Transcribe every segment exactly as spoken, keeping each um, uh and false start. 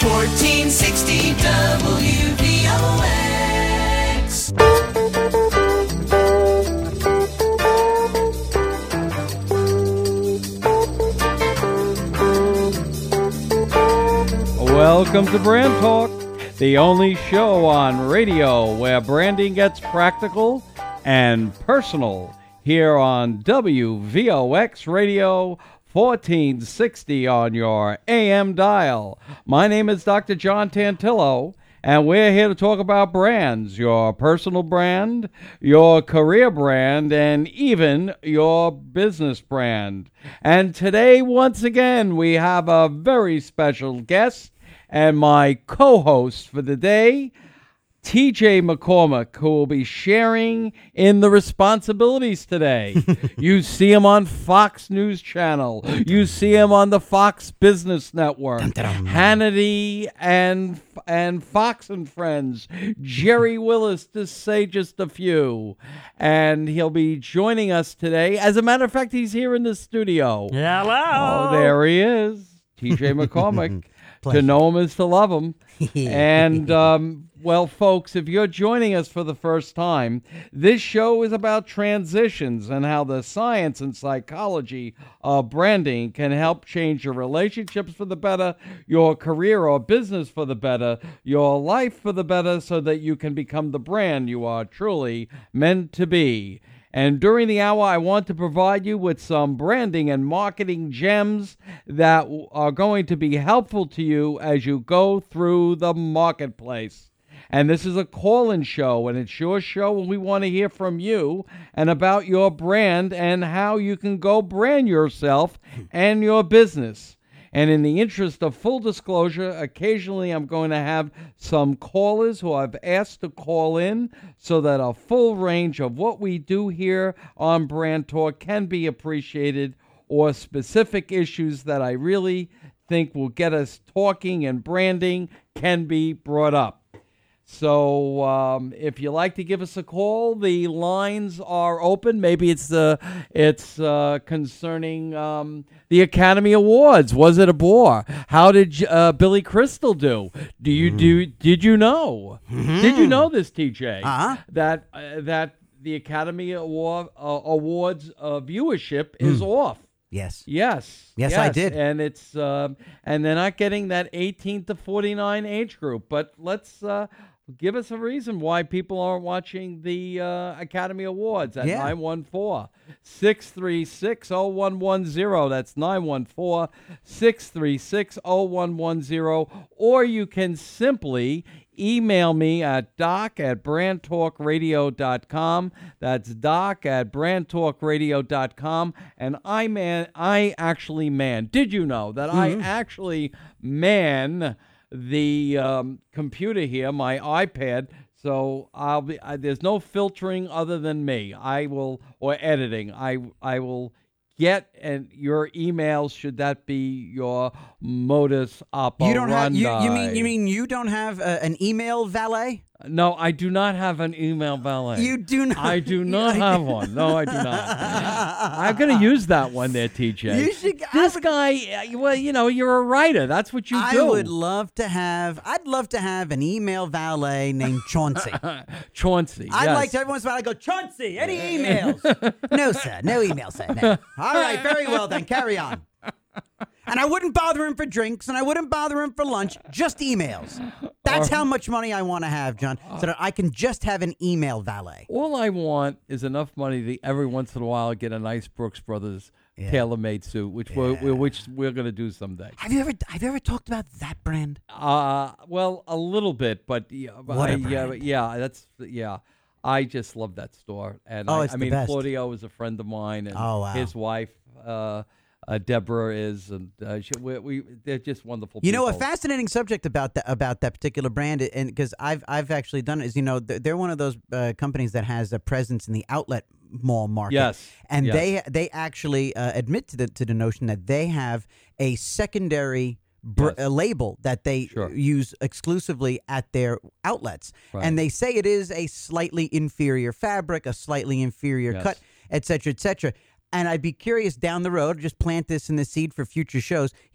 fourteen sixty W V O X. Welcome to Brand Talk, the only show on radio where branding gets practical and personal, here on W V O X Radio fourteen sixty on your A M dial. My name is Doctor John Tantillo, and we're here to talk about brands, your personal brand, your career brand, and even your business brand. And today, once again, we have a very special guest and my co-host for the day, T J McCormick, who will be sharing in the responsibilities today. You see him on Fox News Channel. You see him on the Fox Business Network. Hannity and and Fox and Friends. Jerry Willis, to say just a few. And he'll be joining us today. As a matter of fact, he's here in the studio. Hello. Oh, there he is. T J McCormick. To know him is to love him. And, um, well, folks, if you're joining us for the first time, this show is about transitions and how the science and psychology of branding can help change your relationships for the better, your career or business for the better, your life for the better, so that you can become the brand you are truly meant to be. And during the hour, I want to provide you with some branding and marketing gems that are going to be helpful to you as you go through the marketplace. And this is a call-in show, and it's your show, and we want to hear from you and about your brand and how you can go brand yourself and your business. And in the interest of full disclosure, occasionally I'm going to have some callers who I've asked to call in so that a full range of what we do here on Brand Talk can be appreciated, or specific issues that I really think will get us talking and branding can be brought up. So um, if you like to give us a call, the lines are open. Maybe it's uh, it's uh, concerning um, the Academy Awards. Was it a bore? How did uh, Billy Crystal do? Do you mm. do? Did you know? Mm-hmm. Did you know this, T J? Uh-huh. That uh, that the Academy Award uh, Awards uh, viewership is mm. off. Yes. Yes. Yes, I did. And it's uh, and they're not getting that eighteen to forty-nine age group. But let's. Uh, Give us a reason why people aren't watching the uh, Academy Awards at yeah. nine one four, six three six, zero one one zero. That's nine one four, six three six, zero one one zero. Or you can simply email me at doc at brand talk radio dot com. That's doc at brand talk radio dot com. And I man, I actually man. Did you know that mm-hmm. I actually man the um, computer here, my iPad, so I'll be I, there's no filtering other than me. I will or editing. I I will get and your emails, should that be your modus operandi. You don't have you, you mean you mean you don't have a, an email valet? No, I do not have an email valet. You do not. I do not have one. No, I do not. I'm going to use that one there, T J. You should. This would, guy, well, you know, you're a writer. That's what you I do. I would love to have. I'd love to have an email valet named Chauncey. Chauncey. I'd yes. like to every once in a while I go, Chauncey, any emails? No, sir. No emails, sir. No. All right. Very well then. Carry on. And I wouldn't bother him for drinks, and I wouldn't bother him for lunch, just emails. That's how much money I want to have, John, so that I can just have an email valet. All I want is enough money to every once in a while get a nice Brooks Brothers yeah. tailor-made suit, which yeah. we're, which we're going to do someday. Have you ever have you ever talked about that brand? Uh, well, a little bit, but yeah, what I, a brand. yeah, yeah, that's yeah. I just love that store, and oh, I, it's I the mean, best. Claudio is a friend of mine, and oh, wow. his wife. Uh, Uh, Deborah is, and uh, she, we, we they're just wonderful. You people. know, a fascinating subject about that about that particular brand, and because I've I've actually done it, is you know they're one of those uh, companies that has a presence in the outlet mall market. Yes, and yes. they they actually uh, admit to the to the notion that they have a secondary br- yes. a label that they sure. use exclusively at their outlets, right. and they say it is a slightly inferior fabric, a slightly inferior yes. cut, et cetera, et cetera. And I'd be curious down the road, just plant this in the seed for future shows.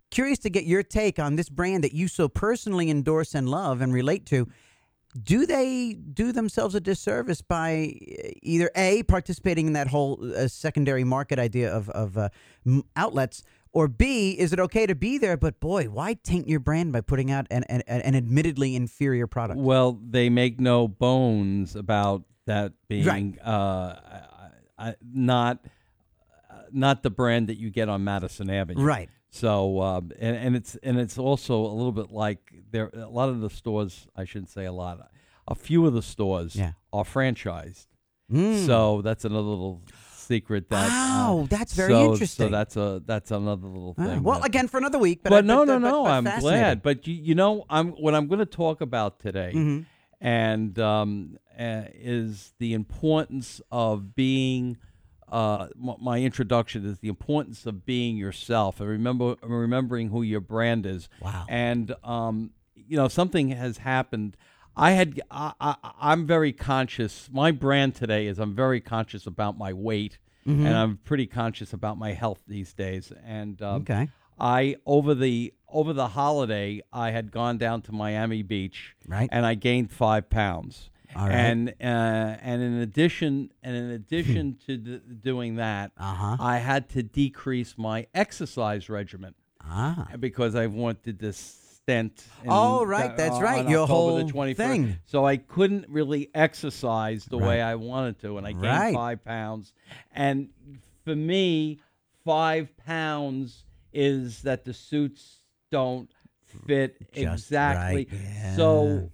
curious to get your take on this brand that you so personally endorse and love and relate to. Do they do themselves a disservice by either A, participating in that whole uh, secondary market idea of, of uh, m- outlets, or B, is it okay to be there, but boy, why taint your brand by putting out an, an, an admittedly inferior product? Well, they make no bones about that being Right. uh, uh, not uh, not the brand that you get on Madison Avenue. Right. So um, and, and it's and it's also a little bit like there a lot of the stores. I shouldn't say a lot. A few of the stores Yeah. are franchised. Mm. So that's another little secret. That Oh, uh, that's very so, interesting. So that's a that's another little Ah, thing. well, that- again, for another week. But, but I- no, no, but- no. but I'm fascinating. glad. But you, you know, I'm what I'm going to talk about today, Mhm. and um, uh, is the importance of being. Uh, m- my introduction is the importance of being yourself, and remember remembering who your brand is. Wow. And um, you know, something has happened. I had. I, I, I'm very conscious. My brand today is I'm very conscious about my weight, Mm-hmm. and I'm pretty conscious about my health these days. And um, Okay. I over the over the holiday, I had gone down to Miami Beach, Right. and I gained five pounds. All right. And uh, and in addition, and in addition to d- doing that, Uh-huh. I had to decrease my exercise regimen Ah. because I wanted this stent. In, Oh, right, that's uh, right, on your October whole the twenty-first. thing. So I couldn't really exercise the way Right. I wanted to, and I gained Right. five pounds. And for me, five pounds is that the suits don't fit Just exactly. right, yeah. So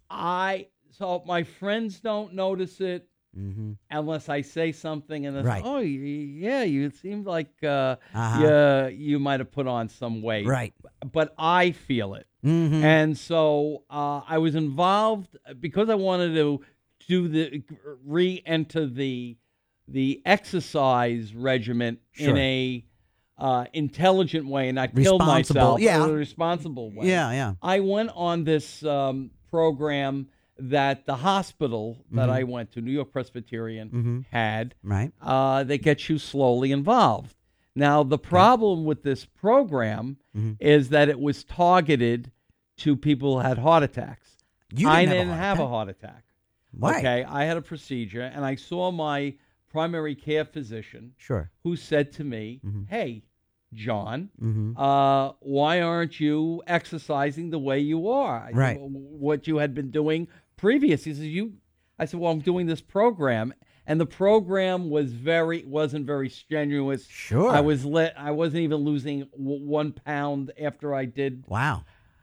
I, so my friends don't notice it Mm-hmm. unless I say something, and they Right. say, "Oh, y- yeah, you it seemed like uh, Uh-huh. yeah, you might have put on some weight." Right. But I feel it. Mm-hmm. And so uh, I was involved because I wanted to do the re-enter the the exercise regimen Sure. in a uh, intelligent way and not kill Responsible, myself. yeah. In a responsible way. Yeah, yeah. I went on this um, program that the hospital that Mm-hmm. I went to, New York Presbyterian, had. Right. Uh, they get you slowly involved. Now, the problem with this program Mm-hmm. is that it was targeted to people who had heart attacks. You I didn't have a didn't heart have a attack? heart attack. Right. Okay, I had a procedure, and I saw my primary care physician Sure. who said to me, "Hey, John, Mm-hmm. uh, why aren't you exercising the way you are? I said, Right. "Well, what you had been doing previous?" He says, "You." I said, "Well, I'm doing this program." And the program was very wasn't very strenuous. Sure. I was lit. I wasn't even losing w- one pound after I did. Wow.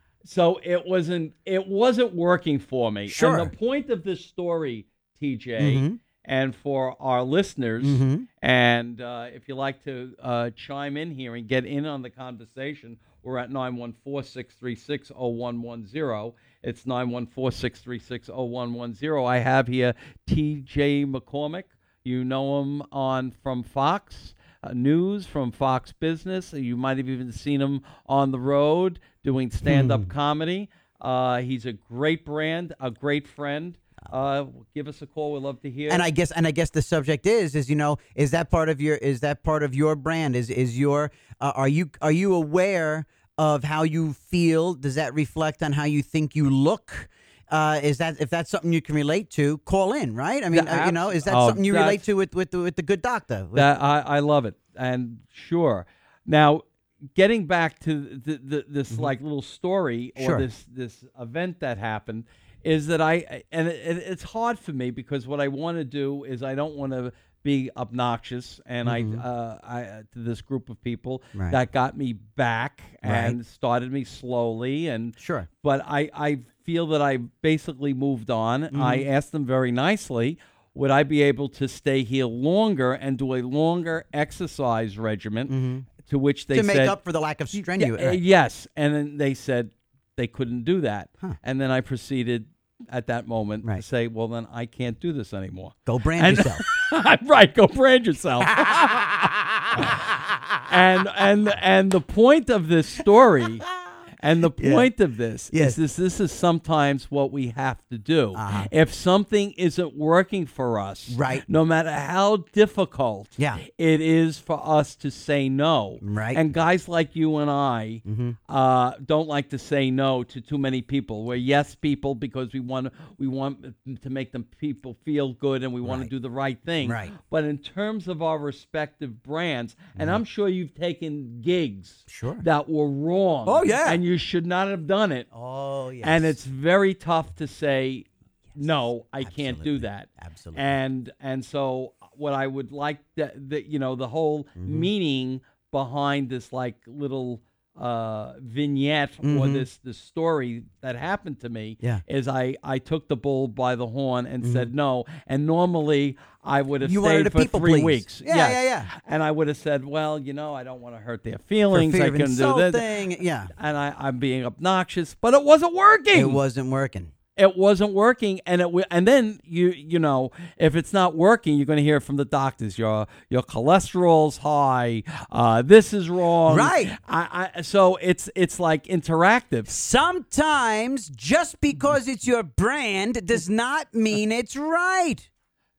So it wasn't it wasn't working for me. Sure. And the point of this story, T J, Mhm. and for our listeners, Mhm. and uh, if you like to uh, chime in here and get in on the conversation, we're at nine one four, six three six, zero one one zero. It's nine one four, six three six, zero one one zero. I have here T J McCormick. You know him on from Fox uh, News, from Fox Business. You might have even seen him on the road doing stand-up Hmm. comedy. Uh, he's a great brand, a great friend. Uh, give us a call. We'd love to hear. And I guess and I guess the subject is is you know is that part of your is that part of your brand is is your uh, are you are you aware of how you feel? Does that reflect on how you think you look? Uh, is that if that's something you can relate to, call in, right? I mean, The uh, you know, is that abs- oh, something you relate that's- to with with the, with the good doctor? With- That I, I love it, and sure. Now, getting back to the, the, this like little story or Mm-hmm. Sure. this this event that happened is that I and it, it- it's hard for me because what I want to do is I don't want to be obnoxious, and I uh, I uh, to this group of people Mm-hmm. Right. that got me back and Right. started me slowly and Sure. but I I feel that I basically moved on. Mm-hmm. I asked them very nicely, would I be able to stay here longer and do a longer exercise regimen? To which they Mm-hmm. to make said, up for the lack of "Yeah, strenuous. uh, yes, and then they said they couldn't do that, Huh. and then I proceeded at that moment Right. to say, well, then I can't do this anymore. Go brand And- yourself. Right, go brand yourself. and and and the point of this story And the Yeah. point of this Yes. is this, this is sometimes what we have to do. Uh-huh. If something isn't working for us, Right. no matter how difficult Yeah. it is for us to say no. Right. And guys like you and I Mm-hmm. uh, don't like to say no to too many people. We're yes people because we want we want to make them people feel good and we want Right. to do the right thing. Right. But in terms of our respective brands, and I'm sure you've taken gigs Sure. that were wrong. Oh, yeah. And you should not have done it. Oh, yes. And it's very tough to say, no, I can't do Absolutely. that. Absolutely. And and so what I would like that, that you know, the whole Mm-hmm. meaning behind this like little uh, vignette or Mhm. this this story that happened to me Yeah. is I, I took the bull by the horn and said no. And normally I would have You wanted stayed to for people three please. weeks. Yeah, Yes. yeah, yeah. And I would have said, well, you know, I don't want to hurt their For feelings. fear I of can do this. insulting. Yeah. And I, I'm being obnoxious, but it wasn't working. It wasn't working. It wasn't working, and it w- and then you you know if it's not working, you're going to hear from the doctors your your cholesterol's high, uh, this is wrong, Right. I, I so it's it's like interactive. Sometimes just because it's your brand does not mean it's right.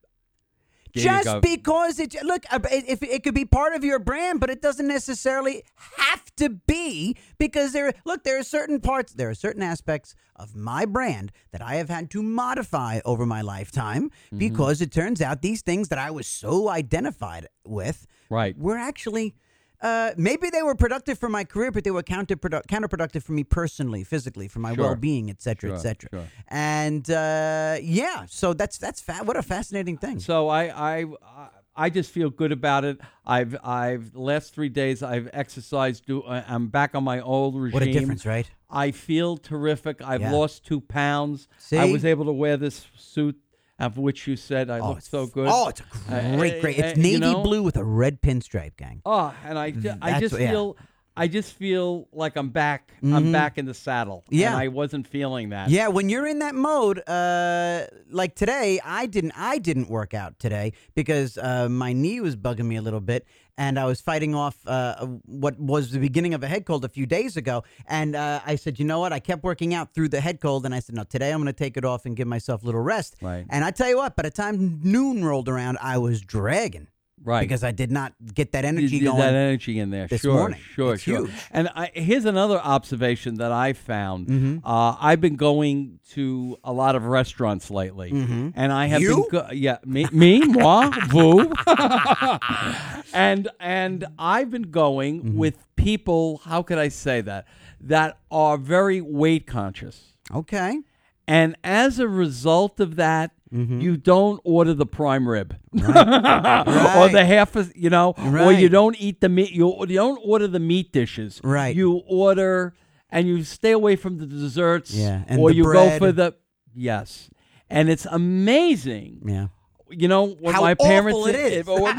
There you Just go. because it's look, uh, it, if it could be part of your brand, but it doesn't necessarily have to be because there. Look, there are certain parts, there are certain aspects of my brand that I have had to modify over my lifetime Mm-hmm. because it turns out these things that I was so identified with, Right. were actually. Uh, maybe they were productive for my career, but they were counterproductive, counterproductive for me personally, physically, for my Sure. well-being, et cetera, et Sure, cetera. sure. And uh, yeah, so that's that's fa- what a fascinating thing. So I I I- I just feel good about it. I've I've the last three days I've exercised. Do I- I'm back on my old regime. What a difference, right? I feel terrific. I've Yeah. lost two pounds. See? I was able to wear this suit, of which you said I look it's so f- good. Oh, it's a Uh, great, great. uh, It's uh, navy you know? blue with a red pinstripe, gang. Oh, and I, ju- I That's just what- yeah. feel, I just feel like I'm back. I'm back in the saddle. Yeah. and I wasn't feeling that. Yeah, when you're in that mode, uh, like today, I didn't. I didn't work out today because uh, my knee was bugging me a little bit, and I was fighting off uh, what was the beginning of a head cold a few days ago. And uh, I said, you know what? I kept working out through the head cold, and I said, no, today I'm going to take it off and give myself a little rest. Right. And I tell you what, by the time noon rolled around, I was dragging right. because I did not get that energy You- you- going. that energy in there. this sure, morning. sure, It's sure. huge. And I, here's another observation that I found. Mm-hmm. Uh, I've been going to a lot of restaurants lately, and I have Mm-hmm. You? been go- yeah me me moi vous, and and I've been going Mm-hmm. with people. How could I say that? That are very weight conscious. Okay. And as a result of that, Mm-hmm. you don't order the prime rib or Right. the half of, you know, or Right. you don't eat the meat. You, you don't order the meat dishes. Right. You order and you stay away from the desserts. Yeah, and or the you bread. go for the, yes. And it's amazing. Yeah. You know, what How my parents. awful it is. or-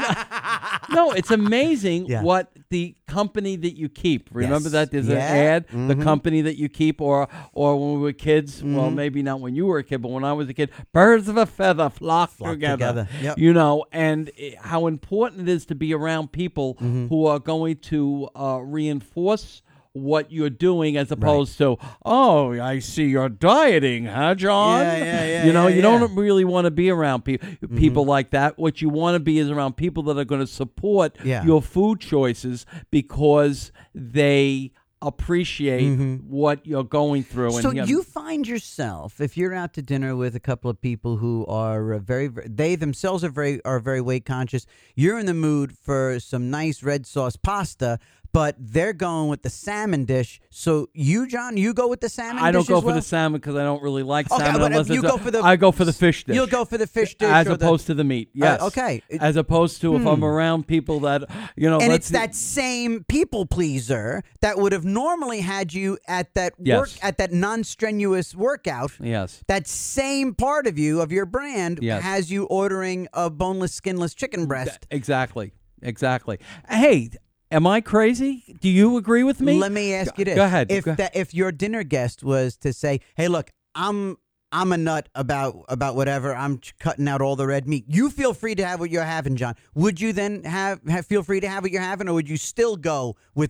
no, it's amazing Yeah. what the company that you keep. Remember Yes. that there's Yeah. an ad, the Mhm. company that you keep, or or when we were kids. Well, Mm-hmm. maybe not when you were a kid, but when I was a kid, birds of a feather flock, Flock together. together. Yep. You know, and i- how important it is to be around people Mm-hmm. who are going to uh, reinforce what you're doing as opposed to, oh, I see you're dieting, huh, John? Yeah, yeah, yeah, You know, yeah, you yeah. don't really want to be around pe- people like that. What you want to be is around people that are going to support Yeah. your food choices because they appreciate what you're going through. So and yeah, you find yourself, if you're out to dinner with a couple of people who are uh, very, very, they themselves are very, are very weight conscious. You're in the mood for some nice red sauce pasta, but they're going with the salmon dish. So you, John, you go with the salmon. I don't dish go as for well? the salmon because I don't really like Okay, salmon. but unless you it's go a- for the- I go for the fish dish. You'll go for the fish dish, as or the- opposed to the meat. Yes. Uh, okay. As opposed to if I'm around people that you know, and let's it's that same people pleaser that would have normally had you at that work Yes. at that non-strenuous workout. Yes. That same part of you, of your brand, Yes. has you ordering a boneless, skinless chicken breast. Exactly. Exactly. Hey, am I crazy? Do you agree with me? Let me ask you this: Go ahead. If Go- that, if your dinner guest was to say, "Hey, look, I'm I'm a nut about about whatever. I'm ch- cutting out all the red meat," you feel free to have what you're having, John. Would you then have, have feel free to have what you're having, or would you still go with what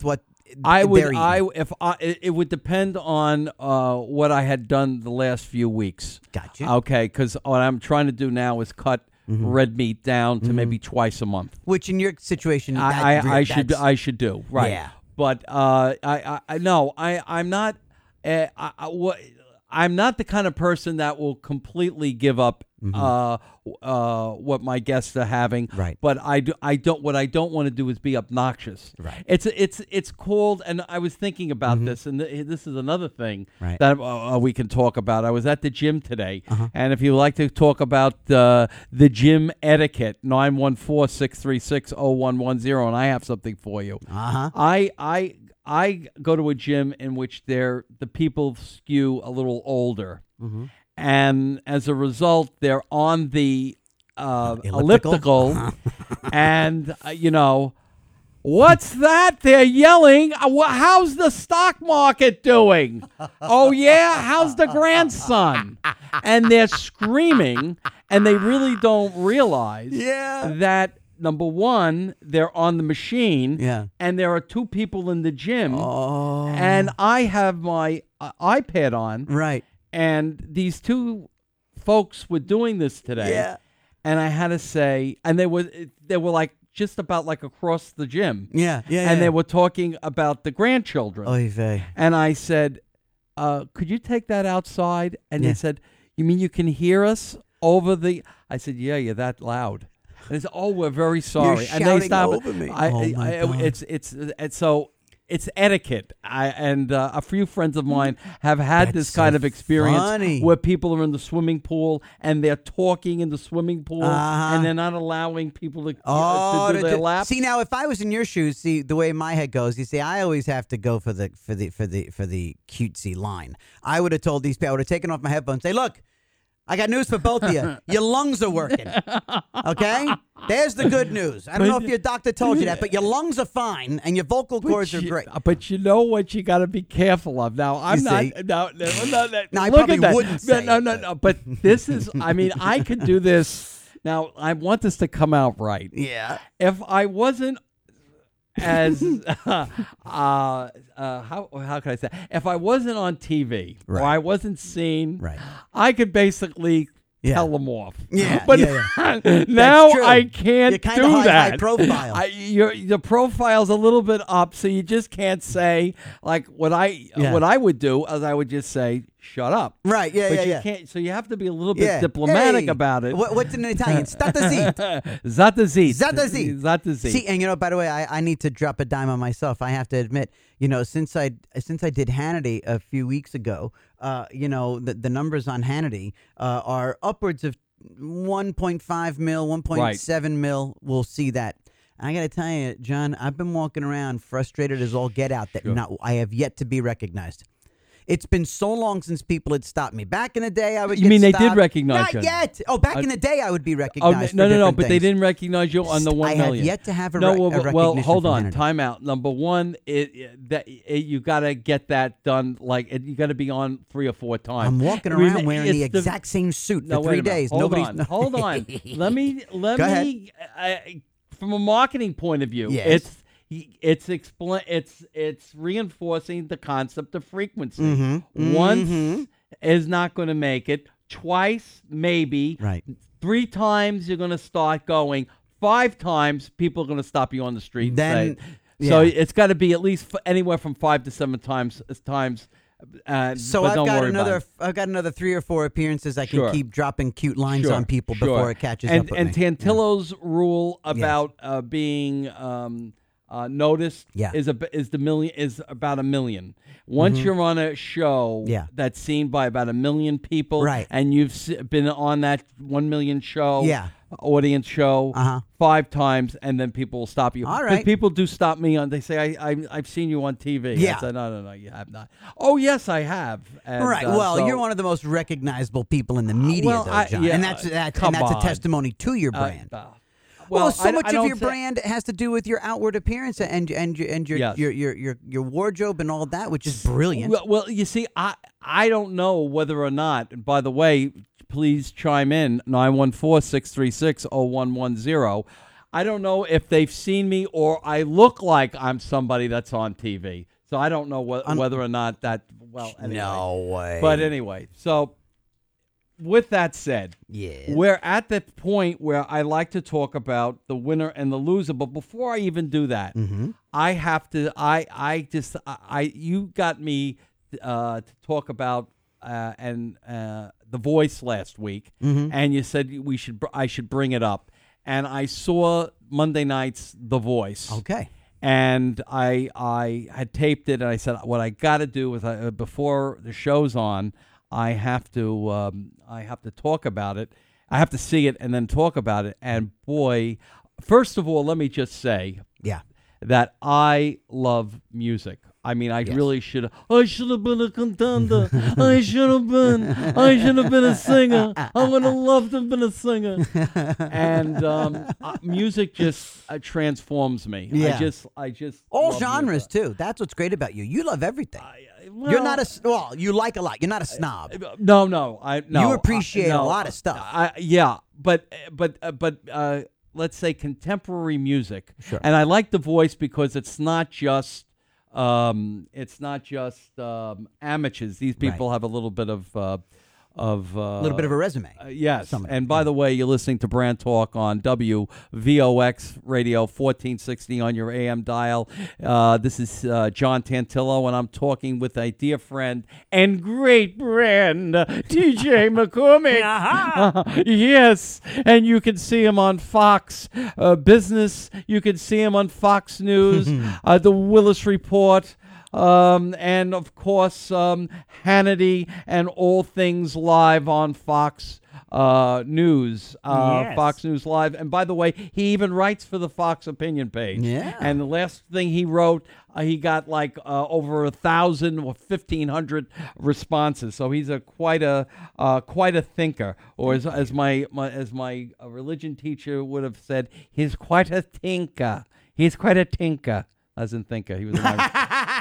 I would. they're I eating. if I it it would depend on uh, what I had done the last few weeks. Gotcha. Okay, because what I'm trying to do now is cut red meat down to maybe twice a month. Which in your situation, I that I, re- I should that's- I should do right. Yeah. But uh, I, I I no I I'm not. Uh, I, I, what, I'm not the kind of person that will completely give up uh, uh, what my guests are having. Right. But I, do, I don't. What I don't want to do is be obnoxious. Right. It's it's it's called. And I was thinking about this, and th- this is another thing Right. that uh, we can talk about. I was at the gym today, Uh-huh. and if you like to talk about uh, the gym etiquette, nine one four, six three six, zero one one zero, and I have something for you. Uh-huh. I I. I go to a gym in which they're the people skew a little older, Mm-hmm. and as a result, they're on the uh, Elliptical? elliptical, and uh, you know, what's that? They're yelling. Uh, wha- How's the stock market doing? Oh yeah, how's the grandson? And they're screaming, and they really don't realize Yeah. that. Number one, they're on the machine, Yeah. and there are two people in the gym, Oh. and I have my uh, iPad on, Right. and these two folks were doing this today, Yeah. and I had to say, and they were they were like just about like across the gym, Yeah. Yeah. and yeah. they were talking about the grandchildren, Oy vey. and I said, uh, "Could you take that outside?" And Yeah. they said, "You mean you can hear us over the?" I said, "Yeah, you're that loud." And they said, "Oh, we're very sorry." and they shouting stopped. over me. I, Oh, I- my I- God. it's it's it's so it's etiquette. I and uh, a few friends of mine have had That's this kind so of experience funny. where people are in the swimming pool and they're talking in the swimming pool Uh-huh. and they're not allowing people to, Oh, to do to their do- laps. see now, if I was in your shoes, see the way my head goes. You see, I always have to go for the for the for the for the cutesy line. I would have told these people. I would have taken off my headphones. Say, look, I got news for both of you. Your lungs are working. Okay, there's the good news. I don't know if your doctor told you that, but your lungs are fine and your vocal cords are you, great. But you know what you got to be careful of. Now, I'm You not. see? No, no, no, no, No, I look probably at that. wouldn't No, say no, it, no, but- no. But this is. I mean, I could do this. Now, I want this to come out right. Yeah. If I wasn't as uh, uh, uh, how how can I say? If I wasn't on T V or Right. I wasn't seen, Right. I could basically. Yeah. Tell them off. Yeah, but yeah, now true. I can't You're kinda do high- that. high profile. I, your the profile's a little bit up, so you just can't say like what I Yeah. what I would do. As I would just say, "Shut up." Right. Yeah. but yeah. you yeah. can't. So you have to be a little bit Yeah. diplomatic Hey, about it. What, what's in Italian? Stata zit. Zata zit. Zata zit. Zata zit. See, and you know, by the way, I, I need to drop a dime on myself. I have to admit, you know, since I since I did Hannity a few weeks ago, uh, you know, the, the numbers on Hannity uh, are upwards of one point five mil, one point seven mil. We'll see that. I got to tell you, John, I've been walking around frustrated as all get out that Sure. not I have yet to be recognized. It's been so long since people had stopped me. Back in the day, I would You get mean they did stopped. recognize Not you? yet. Oh, back Uh, in the day, I would be Oh recognized. no, for no, no! different But they things. didn't recognize you on the one I million. have yet to have a, no, rec- well, a recognition well, hold from on. Hannity. Time out. Number one, it, it that it, you got to get that done. Like it, you got to be on three or four times. I'm walking I mean, around wearing the it's exact same suit No, for wait three a minute. days. Hold Nobody's on. Hold on. Let me. Let Go me. Uh, from a marketing point of view, Yes. it's it's expl- It's it's reinforcing the concept of frequency. Mhm. Once Mhm. is not going to make it. Twice, maybe. Right. Three times you're going to start going. Five times people are going to stop you on the street. and Then- say, so yeah. it's got to be at least f- anywhere from five to seven times. Times. Uh, So but I've don't got worry about another. it. I've got another three or four appearances. I can Sure. keep dropping cute lines Sure, on people sure. before it catches and, up with and me. Tantillo's rule about uh, being um, uh, noticed Yeah. is a is the million is about a million. Once you're on a show Yeah. that's seen by about a million people, Right. and you've s- been on that one million show, Yeah. audience show, Uh-huh. five times, and then people will stop you. All 'Cause right. people do stop me on. They say, I, I I've seen you on T V. Yeah. I said, no, no, no, you have not. Oh, yes, I have. And, Right. uh, well, so- you're one of the most recognizable people in the media, well, though, I- John, yeah, and that's uh, that, come and that's on. a testimony to your uh, brand. uh, Well, well, so I- much I of don't your say- brand has to do with your outward appearance and and your and your Yes. your, your your your wardrobe and all that, which is brilliant. Well, well, you see, I I don't know whether or not. And by the way, please chime in nine one four, six three six, zero one one zero. I don't know if they've seen me or I look like I'm somebody that's on T V. So I don't know wh- whether or not that, well, anyway. No way. But anyway, so with that said, yeah. we're at the point where I like to talk about the winner and the loser. But before I even do that, Mm-hmm. I have to, I, I just, I, I you got me uh, to talk about uh, and uh, The Voice last week. Mm-hmm. And you said we should, I should bring it up. And I saw Monday night's The Voice. Okay. And I I had taped it, and I said, what I got to do is, I, before the show's on, I have to um, I have to talk about it. I have to see it and then talk about it. And boy, first of all, let me just say Yeah. that I love music. I mean, I Yes. really should. I should have been a contender. I should have been. I should have been a singer. I would have loved to have been a singer. And um, uh, music just uh, transforms me. Yeah. I just, I just All love genres, music. too. That's what's great about you. You love everything. I- You're well, not a, s- well, you like a lot. You're not a snob. No, no, I no. You appreciate I, no, a lot of stuff. I, yeah, but but uh, but uh, let's say contemporary music, Sure. and I like The Voice because it's not just um, it's not just um, amateurs. These people Right. have a little bit of uh, of uh, A little bit of a resume. uh, yes, Some of and it, by yeah. the way, you're listening to Brand Talk on W V O X Radio fourteen sixty on your A M dial. Uh, this is uh, John Tantillo, and I'm talking with a dear friend and great friend, T J McCormick. Uh, yes, and you can see him on Fox uh, Business. You can see him on Fox News, uh, The Willis Report. Um, and of course, um, Hannity and All Things Live on Fox uh, News, uh, Yes. Fox News Live. And by the way, he even writes for the Fox opinion page. Yeah. And the last thing he wrote, uh, he got like uh, over a thousand or fifteen hundred responses. So he's a quite a uh, quite a thinker, or as as my, my as my uh, religion teacher would have said, he's quite a thinker. He's quite a tinker. As in thinker, he was an Irish.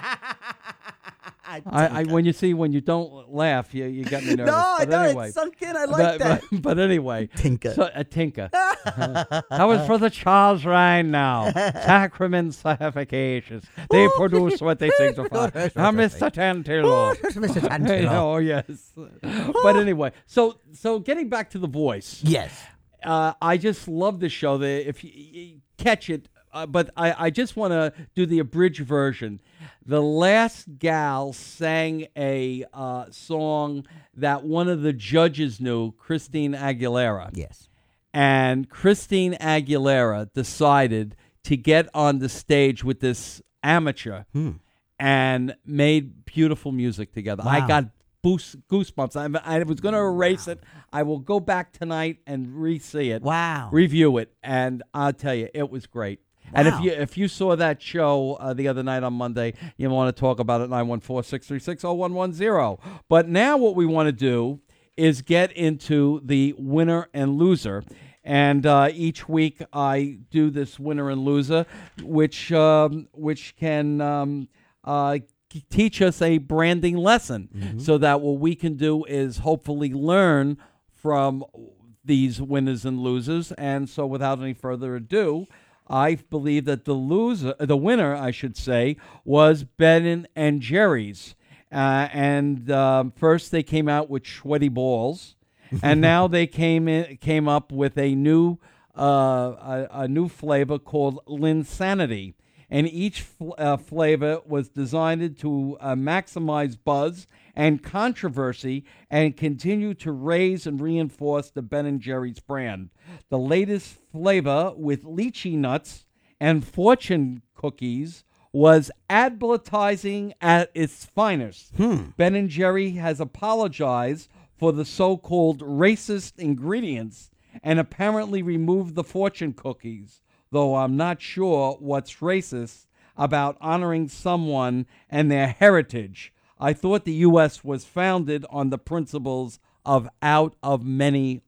I, I when you see when you don't laugh, you you get me nervous. No, I but don't. anyway, It's sunk in. I like but, that. But, but anyway, Tinker. So, a tinker. That was for the Charles Ryan now. Sacrament certifications. They produce what they signify. Now, Mister Tantillo. Mister Hey, Tantillo. oh yes. But anyway, so so getting back to The Voice. Yes. Uh, I just love the show. The, if you, you catch it, uh, but I, I just want to do the abridged version. The last gal sang a uh, song that one of the judges knew, Christine Aguilera. Yes. And Christine Aguilera decided to get on the stage with this amateur Hmm. and made beautiful music together. I Wow. got boost, goosebumps. I, I was going to erase it. I will go back tonight and re-see it. Wow. Review it, and I'll tell you, it was great. And if Wow. you if you saw that show uh, the other night on Monday, you want to talk about it, nine one four, six three six, zero one one zero. But now what we want to do is get into the winner and loser. And uh, each week I do this winner and loser, which um, which can um, uh, k- teach us a branding lesson, so that what we can do is hopefully learn from these winners and losers. And so, without any further ado, I believe that the loser, the winner, I should say, was Ben and Jerry's. Uh, and um, first they came out with sweaty balls, and now they came in, came up with a new uh, a, a new flavor called Linsanity. And each fl- uh, flavor was designed to uh, maximize buzz and controversy and continue to raise and reinforce the Ben and Jerry's brand. The latest flavor with lychee nuts and fortune cookies was advertising at its finest. Ben and Jerry has apologized for the so-called racist ingredients and apparently removed the fortune cookies, though I'm not sure what's racist about honoring someone and their heritage. I thought the U S was founded on the principles of out of many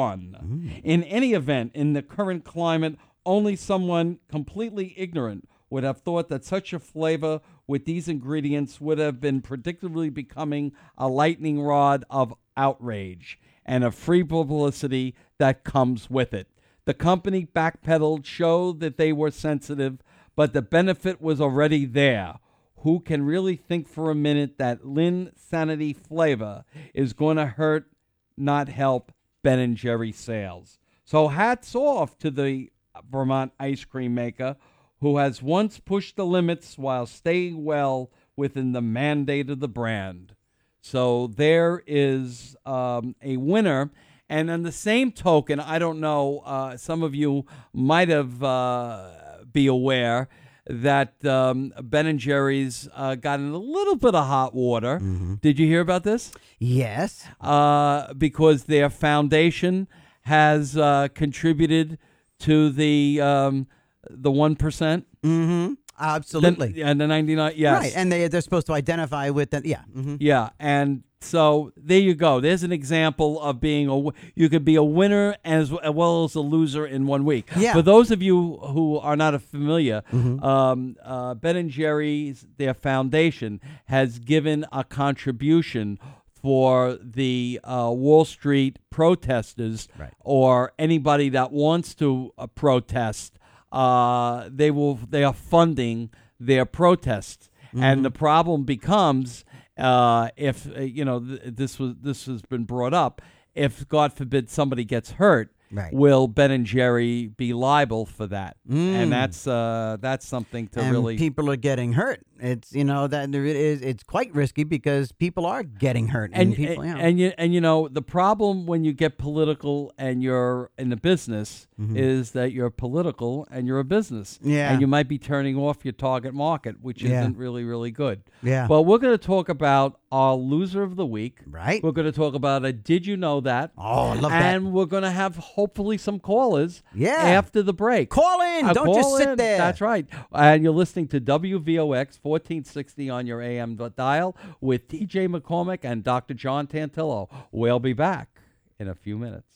one. In any event, in the current climate, only someone completely ignorant would have thought that such a flavor with these ingredients would have been predictably becoming a lightning rod of outrage and of free publicity that comes with it. The company backpedaled, showed that they were sensitive, but the benefit was already there. Who can really think for a minute that Linsanity flavor is going to hurt, not help Ben and Jerry's sales? So hats off to the Vermont ice cream maker who has once pushed the limits while staying well within the mandate of the brand. So there is um, a winner. And on the same token, I don't know, uh, some of you might have uh, be aware that um, Ben and Jerry's uh, got in a little bit of hot water. Mm-hmm. Did you hear about this? Yes. Uh, because their foundation has uh, contributed to the um, the one percent. Mm-hmm. Absolutely. The, and the ninety-nine, yes. Right, and they, they're supposed to identify with that, yeah. Mm-hmm. Yeah, and so there you go. There's an example of being a, you could be a winner as, as well as a loser in one week. Yeah. For those of you who are not familiar, Mm-hmm. um, uh, Ben and Jerry's, their foundation, has given a contribution for the uh, Wall Street protesters, Right. or anybody that wants to uh, protest. Uh, they will. They are funding their protests, mm-hmm. and the problem becomes uh, if uh, you know th- this was this has been brought up. If God forbid somebody gets hurt, right. will Ben and Jerry be liable for that? Mm. And that's uh, that's something to and really. people are getting hurt. It's you know that there is. It's quite risky because people are getting hurt. And And people, and, you know. and you and you know the problem when you get political and you're in the business Mm-hmm. is that you're political and you're a business. Yeah. And you might be turning off your target market, which Yeah. isn't really really good. Yeah. But we're going to talk about our loser of the week. Right. We're going to talk about a Did You Know That? Oh, I love that. And we're going to have hopefully some callers. Yeah. After the break. Call in. Uh, Don't call just sit in. there. That's right. And you're listening to W V O X fourteen sixty on your A M dial with T J McCormick and Doctor John Tantillo. We'll be back in a few minutes.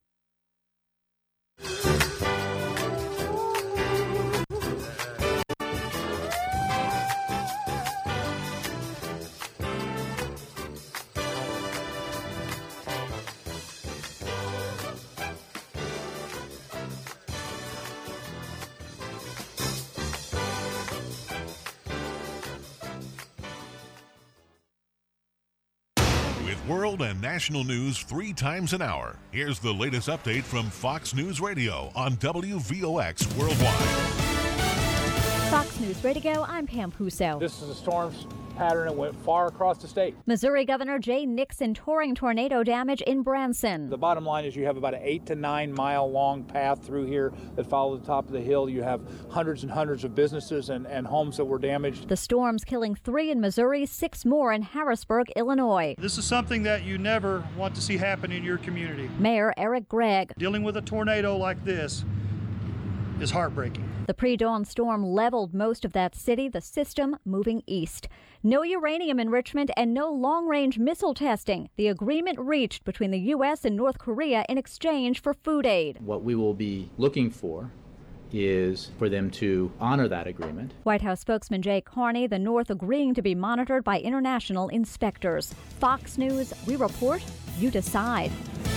With world and national news three times an hour, here's the latest update from Fox News Radio on W V O X Worldwide. Fox News Radio, I'm Pam Puso. This is a storm pattern that went far across the state. Missouri Governor Jay Nixon touring tornado damage in Branson. The bottom line is you have about an eight to nine mile long path through here that follow the top of the hill. You have hundreds and hundreds of businesses and, and homes that were damaged. The storms killing three in Missouri, six more in Harrisburg, Illinois. This is something that you never want to see happen in your community. Mayor Eric Gregg. Dealing with a tornado like this is heartbreaking. The pre-dawn storm leveled most of that city, the system moving east. No uranium enrichment and no long-range missile testing. The agreement reached between the U S and North Korea in exchange for food aid. What we will be looking for is for them to honor that agreement. White House spokesman Jay Carney, the North agreeing to be monitored by international inspectors. Fox News, we report, you decide.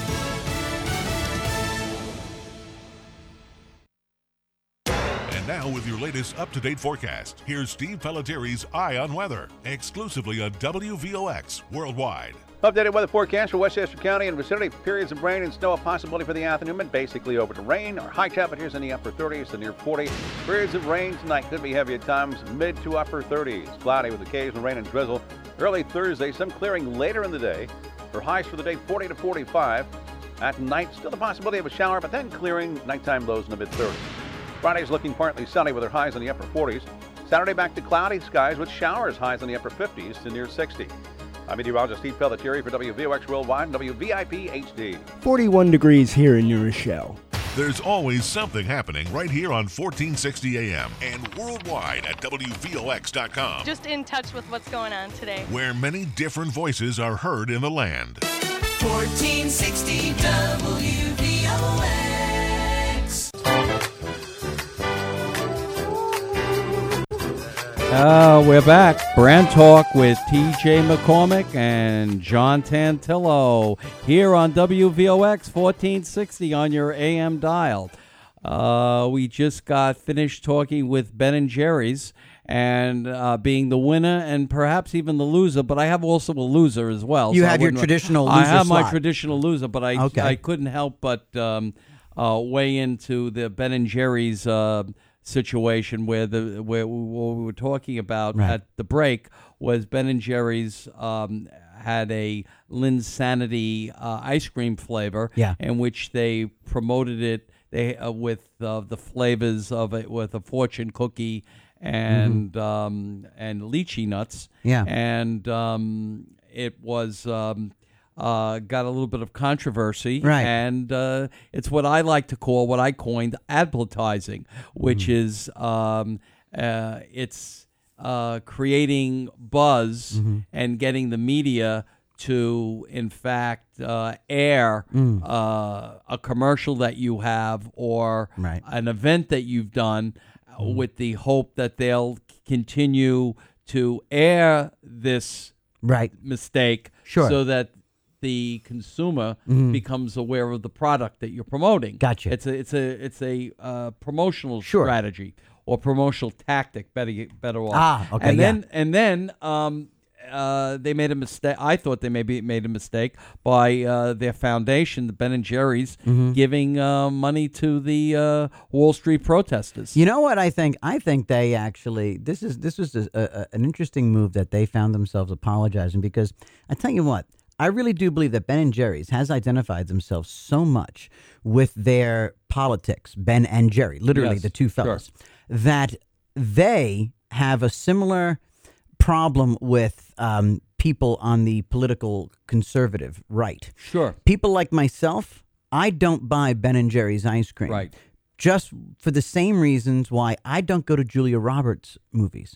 And now with your latest up-to-date forecast, here's Steve Pellettieri's Eye on Weather, exclusively on W V O X Worldwide. Updated weather forecast for Westchester County and vicinity. Periods of rain and snow, a possibility for the afternoon, but basically over to rain. Our high temperatures in the upper thirties to near forty. Periods of rain tonight could be heavy at times, mid to upper thirties. Cloudy with occasional rain and drizzle. Early Thursday, some clearing later in the day. For highs for the day, forty to forty-five. At night, still the possibility of a shower, but then clearing. Nighttime lows in the mid-thirties. Friday's looking partly sunny with their highs in the upper forties. Saturday back to cloudy skies with showers, highs in the upper fifties to near sixty. I'm meteorologist Steve Pellettieri for W V O X Worldwide and W V I P H D. forty-one degrees here in New Rochelle. There's always something happening right here on fourteen sixty A M and worldwide at W V O X dot com, Just in touch with what's going on today. where many different voices are heard in the land. fourteen sixty W V O X. Uh, we're back. Brand Talk with T J McCormick and John Tantillo here on W V O X fourteen sixty on your A M dial. Uh, we just got finished talking with Ben and Jerry's and uh, being the winner and perhaps even the loser, but I have also a loser as well. You so had I your wouldn't- traditional I loser have my slot. traditional loser, but I Okay. I couldn't help but um, uh, weigh into the Ben and Jerry's uh, situation where the where what we were talking about Right. at the break was Ben and Jerry's um, had a Linsanity uh, ice cream flavor, Yeah. in which they promoted it they uh, with uh, the flavors of it with a fortune cookie and um, and lychee nuts. Yeah. and um, it was. Um, Uh, got a little bit of controversy, Right. and uh, it's what I like to call what I coined advertising, which Mm-hmm. is um, uh, it's uh, creating buzz Mm-hmm. and getting the media to, in fact, uh, air Mm. uh, a commercial that you have or Right. an event that you've done uh, with the hope that they'll continue to air this Right. mistake Sure. so that the consumer becomes aware of the product that you're promoting. Gotcha. It's a it's a it's a uh, promotional Sure. strategy or promotional tactic. Better better off. Ah, okay, And yeah. then and then um, uh, they made a mistake. I thought they maybe made a mistake by uh, their foundation, the Ben and Jerry's, Mm-hmm. giving uh, money to the uh, Wall Street protesters. You know what I think? I think they actually this is this was a, a, an interesting move that they found themselves apologizing because I tell you what. I really do believe that Ben and Jerry's has identified themselves so much with their politics, Ben and Jerry, literally Yes, the two sure. fellas, that they have a similar problem with um, people on the political conservative right. Sure. People like myself, I don't buy Ben and Jerry's ice cream. Right. Just for the same reasons why I don't go to Julia Roberts movies.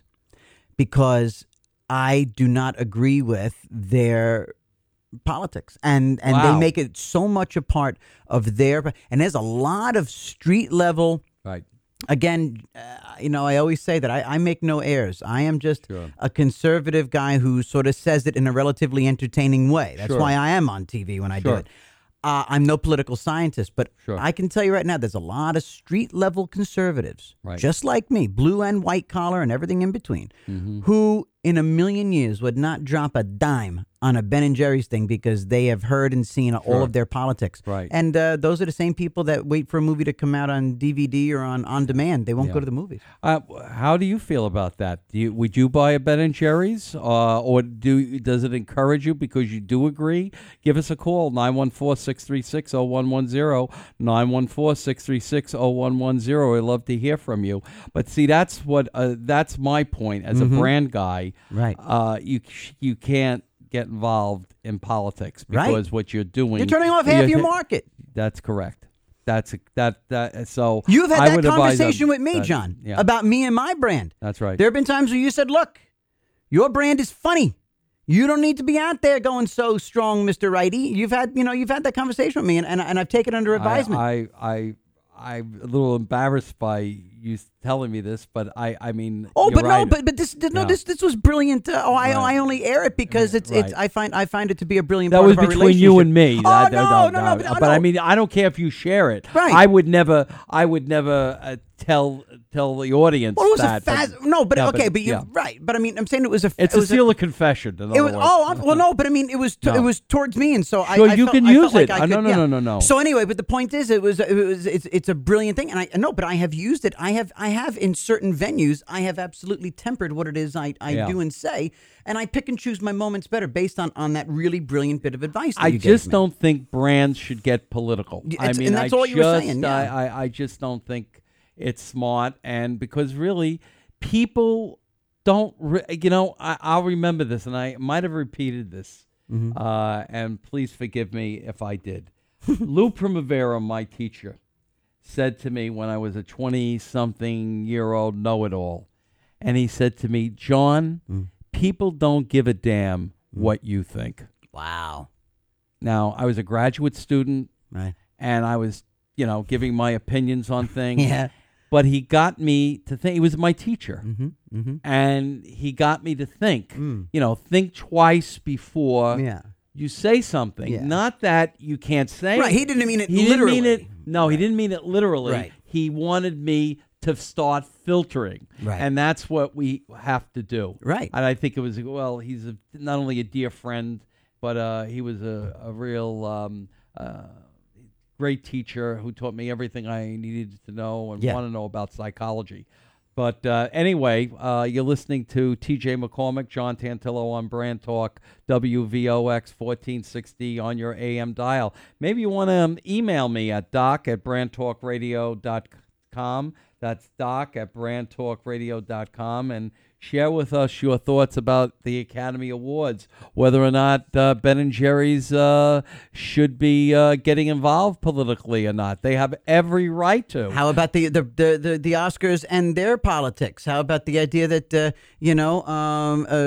Because I do not agree with their politics, and and Wow. they make it so much a part of their. And there's a lot of street level. Right. Again, uh, you know, I always say that I, I make no airs. I am just Sure. a conservative guy who sort of says it in a relatively entertaining way. That's Sure. why I am on T V when I do Sure. it. Uh, I'm no political scientist, but Sure. I can tell you right now, there's a lot of street level conservatives, Right. just like me, blue and white collar and everything in between, Mm-hmm. who in a million years would not drop a dime on a Ben and Jerry's thing because they have heard and seen all Sure. of their politics. Right. And uh, those are the same people that wait for a movie to come out on D V D or on, on demand. They won't Yeah. go to the movies. Uh, how do you feel about that? Do you, would you buy a Ben and Jerry's, uh, or do does it encourage you because you do agree? Give us a call nine one four, six three six, zero one one zero nine one four, six three six, zero one one zero. I'd love to hear from you. But see, that's what uh, that's my point as a brand guy. Right. Uh, you you can't get involved in politics Right. because what you're doing. You're turning off half you're- your market. That's correct. That's a, that that so. You've had I that would advise conversation them- with me, that- John, Yeah, about me and my brand. that's right. There have been times where you said, look, your brand is funny. You don't need to be out there going so strong, Mister Righty. You've had, you know, you've had that conversation with me, and, and, and I've taken it under advisement. I, I, I, I'm a little embarrassed by you telling me this, but I, I mean, oh, you're but right. no, but but this, no, Yeah. this this was brilliant. Uh, oh, I Right. I only air it because it's it's. Right. I find I find it to be a brilliant. that part was of our between you and me. relationship. Oh That- no, no, no, but, but I no. mean, I don't care if you share it. Right. I would never, I would never uh, tell tell the audience Well, it was that. a fast. but- No, but yeah, okay, but, you're yeah. right. But I mean, I'm saying it was a. It's it a was seal of confession. In It other was words. oh I'm, well no, but I mean it was t- No. it was towards me, and so I, Sure, I you felt, can I use felt like it. I Uh, could, no, no, yeah. no, no, no. So anyway, but the point is, it was it was it's it's a brilliant thing, and I no, but I have used it. I have I have in certain venues, I have absolutely tempered what it is I, I Yeah. do and say, and I pick and choose my moments better based on on that really brilliant bit of advice. That I you gave just me. don't think brands should get political. Yeah, I it's- mean, and that's I all you were just, saying, yeah. I, I, I just don't think it's smart, and because really, people don't. Re- you know, I, I'll remember this, and I might have repeated this, Mm-hmm. uh, and please forgive me if I did. Lou Primavera, my teacher, said to me when I was a twenty-something-year-old know-it-all, and he said to me, John, Mm. people don't give a damn what you think. Wow. Now, I was a graduate student, Right. and I was, you know, giving my opinions on things. Yeah. But he got me to think. He was my teacher. Mm-hmm, mm-hmm. And he got me to think, Mm. you know, think twice before Yeah. you say something. Yeah. Not that you can't say Right, he didn't mean it he literally. Didn't mean it, no, he didn't mean it literally. Right. He wanted me to start filtering. Right. And that's what we have to do. Right. And I think it was, well, he's a, not only a dear friend, but uh, he was a, a real um, uh, great teacher who taught me everything I needed to know and Yeah. want to know about psychology. But uh, anyway, uh, you're listening to T J McCormick, John Tantillo on Brand Talk, W V O X fourteen sixty on your A M dial. Maybe you want to um, email me at doc at brand talk radio dot com. That's doc at brand talk radio dot com. And share with us your thoughts about the Academy Awards, whether or not uh, Ben and Jerry's uh, should be uh, getting involved politically or not. They have every right to. How about the the, the, the, the Oscars and their politics? How about the idea that, uh, you know, um, uh,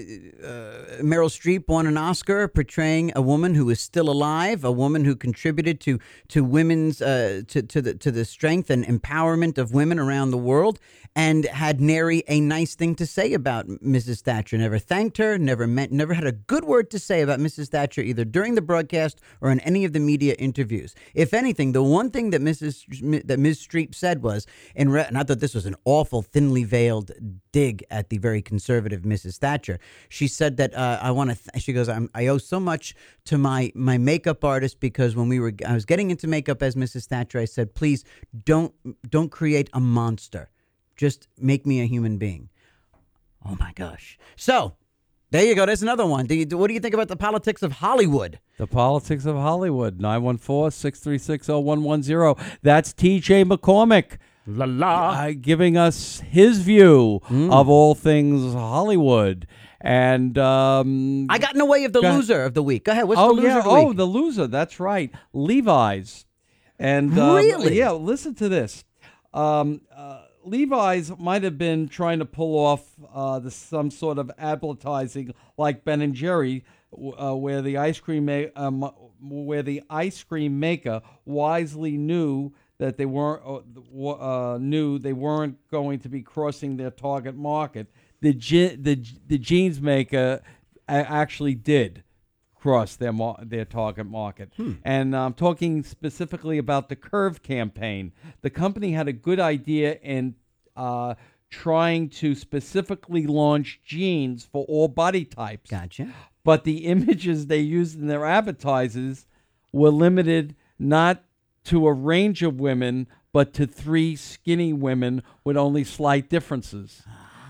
uh, Meryl Streep won an Oscar portraying a woman who is still alive, a woman who contributed to to women's uh, to to the to the strength and empowerment of women around the world, and had nary a nice thing to say about Missus Thatcher. Never thanked her, never meant, never had a good word to say about Missus Thatcher either during the broadcast or in any of the media interviews. If anything, the one thing that Missus that Miz Streep said was, in re- not that this was an awful, thinly veiled dig at the very conservative Missus Thatcher. She said that uh, I want to. Th- she goes, I'm, I owe so much to my my makeup artist because when we were, I was getting into makeup as Missus Thatcher. I said, please don't don't create a monster. Just make me a human being. Oh, my gosh. So, there you go. There's another one. Do you, what do you think about the politics of Hollywood? The politics of Hollywood, nine one four, six three six, zero one one zero. That's T J McCormick. La la. Uh, giving us his view Mm. of all things Hollywood. And um, I got in the way of the Go ahead. loser of the week. Go ahead. What's oh, the loser yeah. of the Oh, week? the loser. That's right. Levi's. And um, Really? Yeah, listen to this. Um, uh, Levi's might have been trying to pull off uh, the, some sort of advertising like Ben and Jerry, uh, where the ice cream ma- um, where the ice cream maker wisely knew that they weren't uh, uh, knew they weren't going to be crossing their target market. The je- the the jeans maker a- actually did cross their mar- their target market. Hmm. And I'm talking specifically about the Curve campaign. The company had a good idea in uh, trying to specifically launch jeans for all body types. Gotcha. But the images they used in their advertises were limited not to a range of women, but to three skinny women with only slight differences.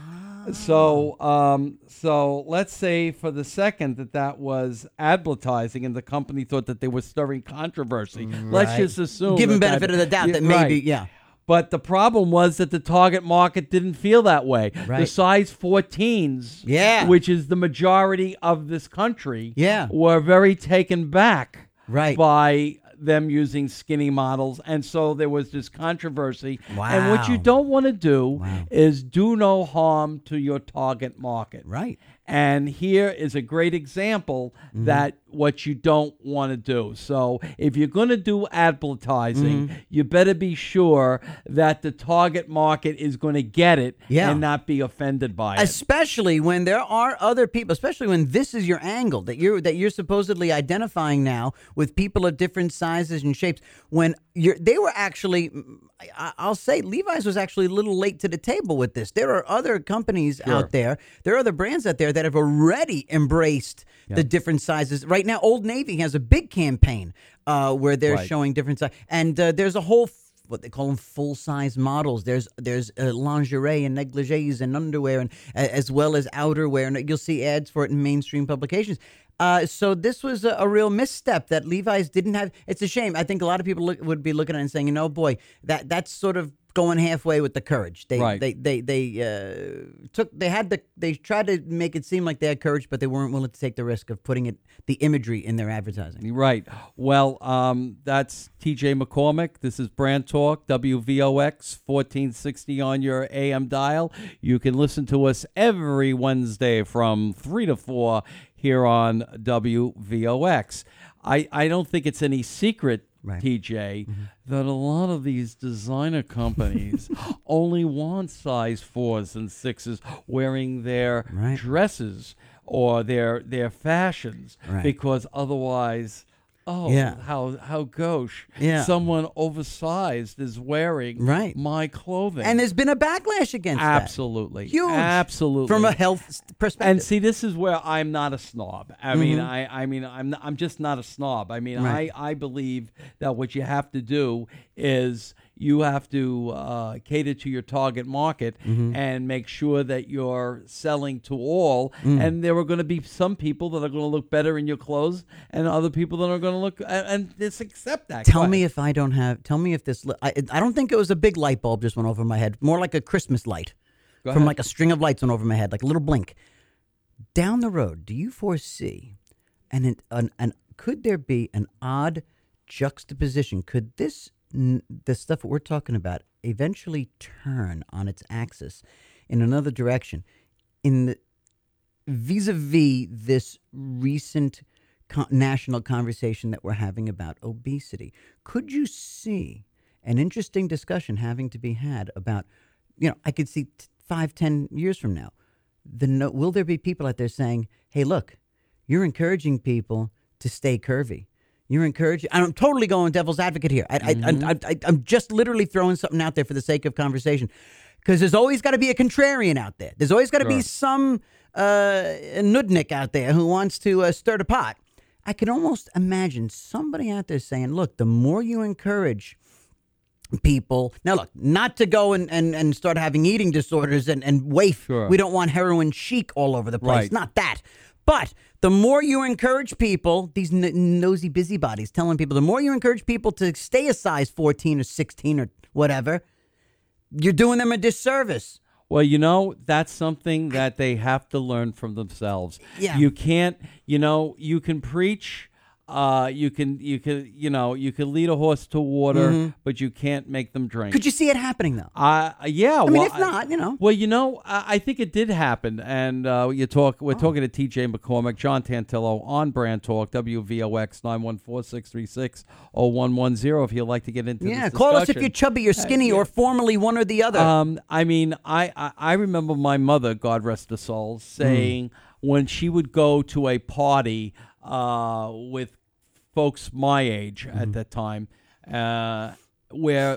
So, um, so let's say for the second that that was advertising, and the company thought that they were stirring controversy. Let's Right. just assume, Give them that benefit that- of the doubt yeah, that maybe, right. yeah. But the problem was that the target market didn't feel that way. The Right. size fourteens, Yeah. which is the majority of this country, Yeah. were very taken back Right. by them using skinny models. And so there was this controversy. And what you Wow. don't want to do Wow. is do no harm to your target market. Right. And here is a great example Mm-hmm. that what you don't want to do. So if you're going to do advertising, Mm-hmm. you better be sure that the target market is going to get it Yeah. and not be offended by it. Especially when there are other people, especially when this is your angle that you're that you're supposedly identifying now with people of different sizes and shapes. When you're, they were actually, I, I'll say, Levi's was actually a little late to the table with this. There are other companies Sure. out there, there are other brands out there that have already embraced the different sizes. Right now, Old Navy has a big campaign uh, where they're Right. showing different sizes, and uh, there's a whole. What they call them full size models. There's there's uh, lingerie and negligees and underwear, and uh, as well as outerwear, and you'll see ads for it in mainstream publications. Uh, so this was a, a real misstep that Levi's didn't have. It's a shame. I think a lot of people look, would be looking at it and saying, you know, boy, that that's sort of going halfway with the courage. They Right. they they they uh, took they had the they tried to make it seem like they had courage, but they weren't willing to take the risk of putting it the imagery in their advertising. Right. Well, um, that's T J McCormick. This is Brand Talk, W V O X fourteen sixty on your A M dial. You can listen to us every Wednesday from three to four here on W V O X. I, I don't think it's any secret right. T J, Mm-hmm. that a lot of these designer companies only want size fours and sixes wearing their Right. dresses or their their fashions, Right. because otherwise, oh, Yeah. how how gauche, Yeah. someone oversized is wearing Right. my clothing. And there's been a backlash against Absolutely. that. Huge. Absolutely. From a health s- perspective. And see, this is where I'm not a snob. I mean, Mhm. I, I mean, I'm, not, I'm just not a snob. I mean, Right. I, I believe that what you have to do is you have to uh, cater to your target market Mhm. and make sure that you're selling to all. Mm. And there are going to be some people that are going to look better in your clothes, and other people that are going to look, and, and just accept that. Tell Go me ahead. if I don't have. Tell me if this. li- I, I don't think it was a big light bulb just went over my head. More like a Christmas light, Go from ahead. like a string of lights went over my head, like a little blink. Down the road, do you foresee, and an, an, an could there be an odd juxtaposition? Could this n- the stuff that we're talking about eventually turn on its axis in another direction? In the vis-a-vis this recent co- national conversation that we're having about obesity, could you see an interesting discussion having to be had about, you know, I could see t- five, ten years from now, the no, will there be people out there saying, hey, look, you're encouraging people to stay curvy. You're encouraging, and I'm totally going devil's advocate here. I, Mhm. I, I, I, I'm just literally throwing something out there for the sake of conversation. Because there's always got to be a contrarian out there. There's always got to be Sure. some uh, nudnik out there who wants to uh, stir the pot. I can almost imagine somebody out there saying, look, the more you encourage people. Now, look, not to go and, and, and start having eating disorders and, and waif. Sure. We don't want heroin chic all over the place. Right. Not that. But the more you encourage people, these n- nosy busybodies telling people, the more you encourage people to stay a size fourteen or sixteen or whatever, you're doing them a disservice. Well, you know, that's something that they have to learn from themselves. Yeah. You can't, you know, you can preach, uh, you can, you can, you know, you can lead a horse to water, Mhm. but you can't make them drink. Could you see it happening, though? Uh, yeah. I mean, well, if not, you know. Well, you know, I, I think it did happen. And uh, you talk, we're talking to T J McCormick, John Tantillo on Brand Talk, W V O X nine one four, six three six, zero one one zero if you'd like to get into Yeah, this call us if discussion. you're chubby or skinny Uh, yeah. or formerly one or the other. Um, I mean, I, I, I remember my mother, God rest her soul, saying when she would go to a party uh, with folks my age at that time, uh, where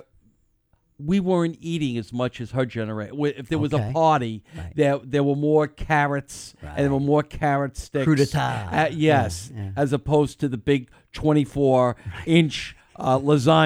we weren't eating as much as her generation. If there was Okay. a party, Right. there there were more carrots and there were more carrot sticks. Crudité. Uh, yes, Yeah, yeah. as opposed to the big twenty-four inch uh,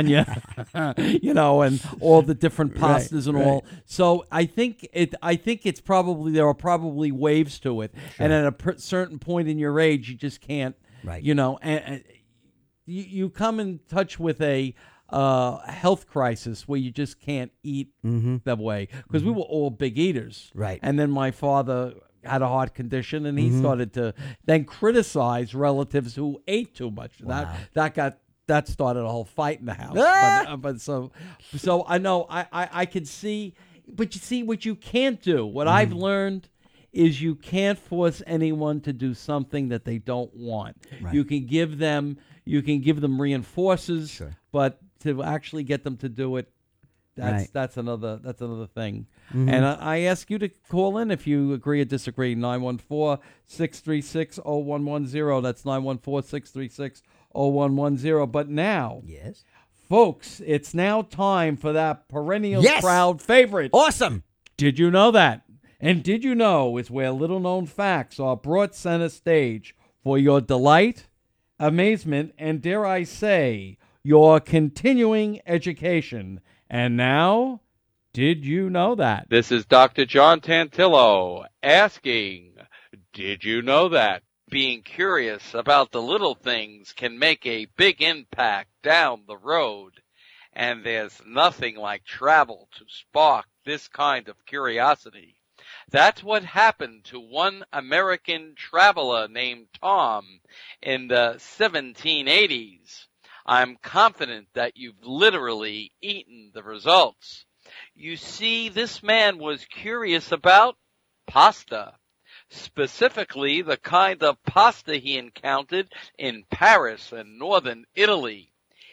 lasagna, you know, and all the different Right, pastas and right. all. So I think it. I think it's probably there are probably waves to it, and at a per- certain point in your age, you just can't. Right. You know, and, and you you come in touch with a uh, health crisis where you just can't eat that way because we were all big eaters. Right. And then my father had a heart condition, and he Mm-hmm. started to then criticize relatives who ate too much. That that got that started a whole fight in the house. Ah! But, uh, but so so I know I, I I could see, but you see what you can't do. What Mm-hmm. I've learned is you can't force anyone to do something that they don't want. Right. You can give them you can give them reinforcers, Sure. but to actually get them to do it, that's Right. that's another that's another thing. Mhm. And I, I ask you to call in if you agree or disagree. nine one four, six three six, zero one one zero. That's nine one four, six three six, zero one one zero. But now, Yes. folks, it's now time for that perennial Yes! crowd favorite. Awesome. Did you know that? And did you know is where little-known facts are brought center stage for your delight, amazement, and dare I say, your continuing education. And now, did you know that? This is Doctor John Tantillo asking, did you know that? Being curious about the little things can make a big impact down the road. And there's nothing like travel to spark this kind of curiosity. That's what happened to one American traveler named Tom in the seventeen eighties. I'm confident that you've literally eaten the results. You see, this man was curious about pasta, specifically the kind of pasta he encountered in Paris and northern Italy.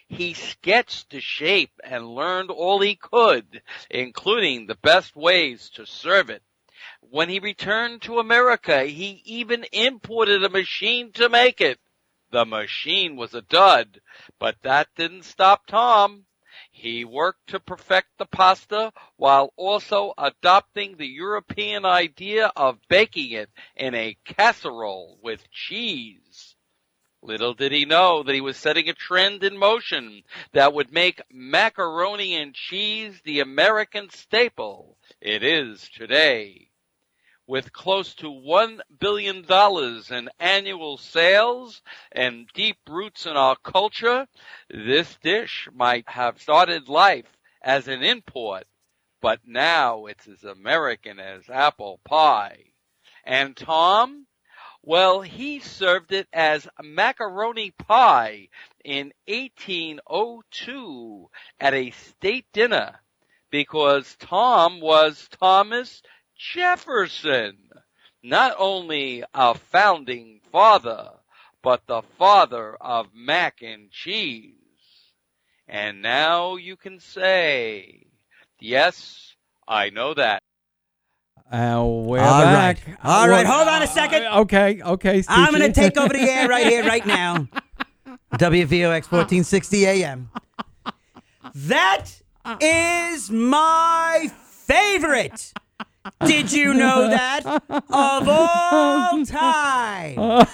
He sketched the shape and learned all he could, including the best ways to serve it. When he returned to America, he even imported a machine to make it. The machine was a dud, but that didn't stop Tom. He worked to perfect the pasta while also adopting the European idea of baking it in a casserole with cheese. Little did he know that he was setting a trend in motion that would make macaroni and cheese the American staple it is today. With close to one billion dollars in annual sales and deep roots in our culture, this dish might have started life as an import, but now it's as American as apple pie. And Tom? Well, he served it as macaroni pie in eighteen oh two at a state dinner because Tom was Thomas Jefferson, not only a founding father, but the father of mac and cheese. And now you can say, yes, I know that. Uh, we're All back. right. All Uh, right. Hold on a second. Uh, okay. Okay. I'm going to Stitchy. take over the air right here, right now. W V O X fourteen sixty A M. That is my favorite. Did you know that? Of all time.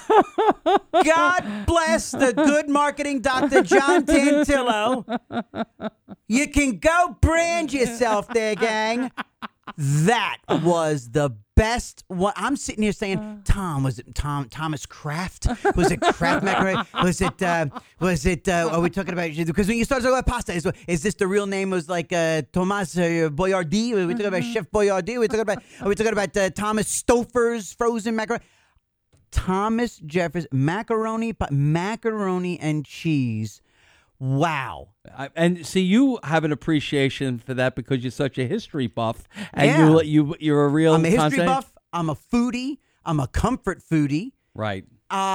God bless the good marketing Doctor John Tantillo. You can go brand yourself there, gang. That was the best one. I'm sitting here saying, Tom, was it Tom Thomas Kraft? Was it Kraft macaroni? Was it, uh, was it, uh, are we talking about, because when you start talking about pasta, is, is this the real name was like uh, Thomas uh, Boyardee? Are we talking about Chef Boyardee? Are we talking about, are we talking about uh, Thomas Stouffer's frozen macaroni? Thomas Jefferson, macaroni, macaroni and cheese. Wow. I, and see, you have an appreciation for that because you're such a history buff, and Yeah. you you you're a real. I'm a history content- buff. I'm a foodie. I'm a comfort foodie. right?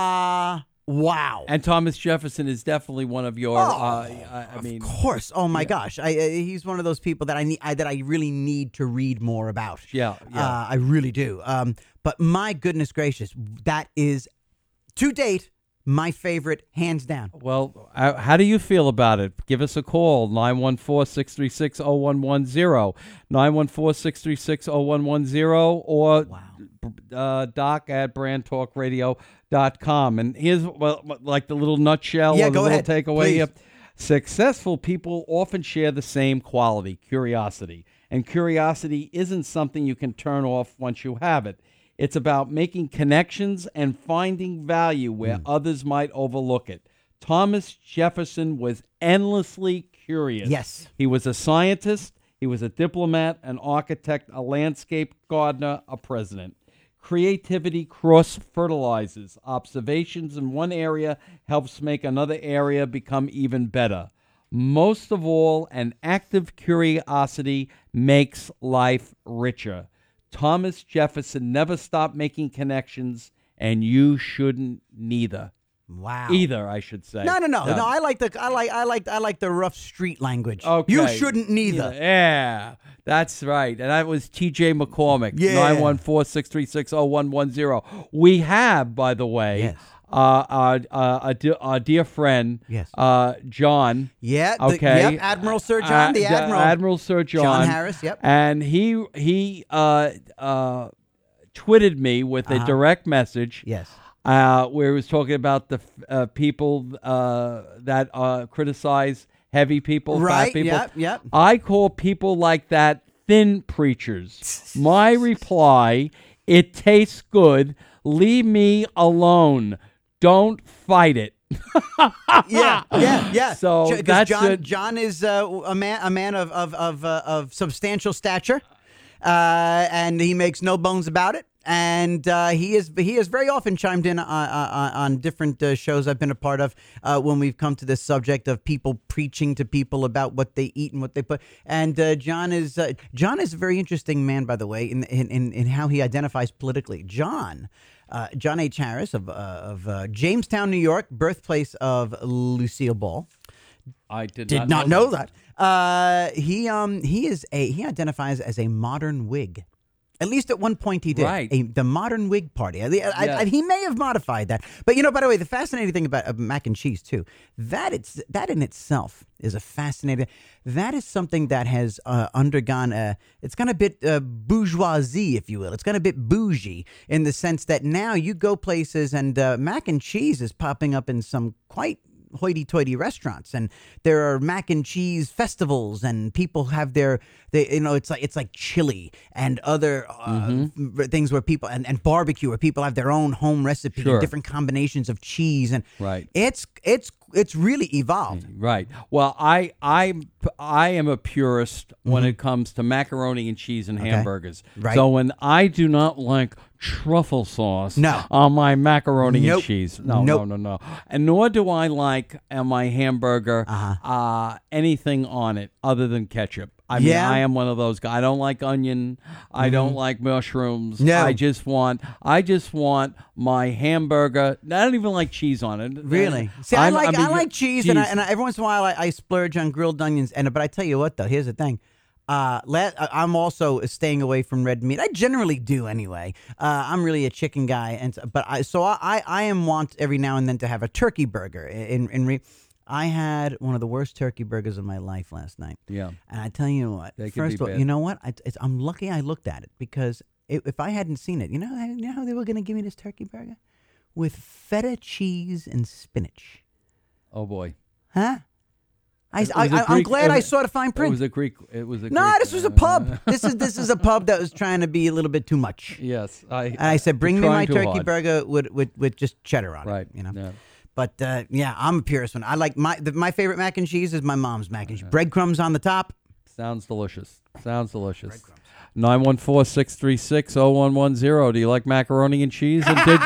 Uh, wow. And Thomas Jefferson is definitely one of your. Oh, uh, I, I mean, Of course. Oh my yeah. gosh. I, I he's one of those people that I need I, that I really need to read more about. Yeah, yeah. Uh, I really do. Um, but my goodness gracious, that is to date my favorite, hands down. Well, uh, how do you feel about it? Give us a call, nine one four, six three six, zero one one zero, nine one four, six three six, zero one one zero, or Wow. uh, doc at brand talk radio dot com. And here's well, like the little nutshell Yeah, or the go little ahead, takeaway please. here. Successful people often share the same quality, curiosity. And curiosity isn't something you can turn off once you have it. It's about making connections and finding value where Mm. others might overlook it. Thomas Jefferson was endlessly curious. Yes. He was a scientist, he was a diplomat, an architect, a landscape gardener, a president. Creativity cross-fertilizes. Observations in one area helps make another area become even better. Most of all, an active curiosity makes life richer. Thomas Jefferson never stopped making connections, and you shouldn't neither. Wow. Either, I should say. No, no, no, no. I like the I like I like I like the rough street language. Okay. You shouldn't neither. Yeah, that's right. And that was T J McCormick, Yeah. nine one four, six three six, zero one one zero. We have, by the way, Yes. uh, our, uh, our, dear, our dear friend, Yes. uh, John. Yeah. the- Okay. Yep. Admiral Sir John, Uh, the uh, Admiral. Admiral Sir John. John Harris, yep. And he, he uh, uh, twitted me with a Uh-huh. direct message. Yes. Uh, where he was talking about the uh, people uh, that uh, criticize heavy people, Right, fat people. yep, yep. I call people like that thin preachers. My reply, it tastes good. Leave me alone. Don't fight it. yeah, yeah, yeah. So Jo- 'cause that's John. it. John is uh, a man, a man of of of, uh, of substantial stature, uh, and he makes no bones about it. And uh, he is he has very often chimed in on, on, on different uh, shows I've been a part of uh, when we've come to this subject of people preaching to people about what they eat and what they put. And uh, John is uh, John is a very interesting man, by the way, in in, in, in how he identifies politically. John. Uh, John H. Harris of, uh, of uh, Jamestown, New York, birthplace of Lucille Ball, I did, did not, not know that. that. Uh, he um he is a he identifies as a modern Whig. At least at one point he did. Right. A, the modern Whig Party. I, I, Yeah. I, he may have modified that. But, you know, by the way, the fascinating thing about uh, mac and cheese, too, that it's that in itself is a fascinating... That is something that has uh, undergone a... It's gone a bit uh, bourgeoisie, if you will. It's gone a bit bougie in the sense that now you go places and uh, mac and cheese is popping up in some quite... hoity-toity restaurants, and there are mac and cheese festivals, and people have their, they, you know, it's like it's like chili and other uh, Mm-hmm. things where people and, and barbecue where people have their own home recipe Sure. and different combinations of cheese, and Right. it's it's it's really evolved. Right. Well, I I I am a purist when it comes to macaroni and cheese and Okay. hamburgers. Right. So when I do not like truffle sauce No. on my macaroni Nope. and cheese, no, Nope. no, no, no, and nor do I like on my hamburger Uh-huh. uh, anything on it other than ketchup. I mean, Yeah. I am one of those guys. I don't like onion. I don't like mushrooms. No. I just want. I just want my hamburger. I don't even like cheese on it. Really? See, I I'm- like mean, I like cheese, and, I, and I, every once in a while I, I splurge on grilled onions. And but I tell you what, though, here's the thing. Uh, let, I'm also staying away from red meat. I generally do anyway. Uh, I'm really a chicken guy, and so- but I so I I am want every now and then to have a turkey burger. In in re, I had one of the worst turkey burgers of my life last night. Yeah. And I tell you what, They can first be of all, bad. you know what? I, it's, I'm lucky I looked at it because it, if I hadn't seen it, you know, you know how they were going to give me this turkey burger with feta cheese and spinach, Oh boy. huh? I, It I, was a I, I'm Greek- glad it I was- saw the fine It print. was a Greek. It was a No, Greek, this was a uh, pub. This is this is a pub that was trying to be a little bit too much. Yes, I. And I said, bring me trying my too turkey hard. burger with, with, with just cheddar on Right. it. You know. Yeah. But uh, yeah, I'm a purist one. I like my the, my favorite mac and cheese is my mom's mac and cheese. Breadcrumbs on the top. Sounds delicious. Sounds delicious. Nine one four six three six zero one one zero. Do you like macaroni and cheese? And did.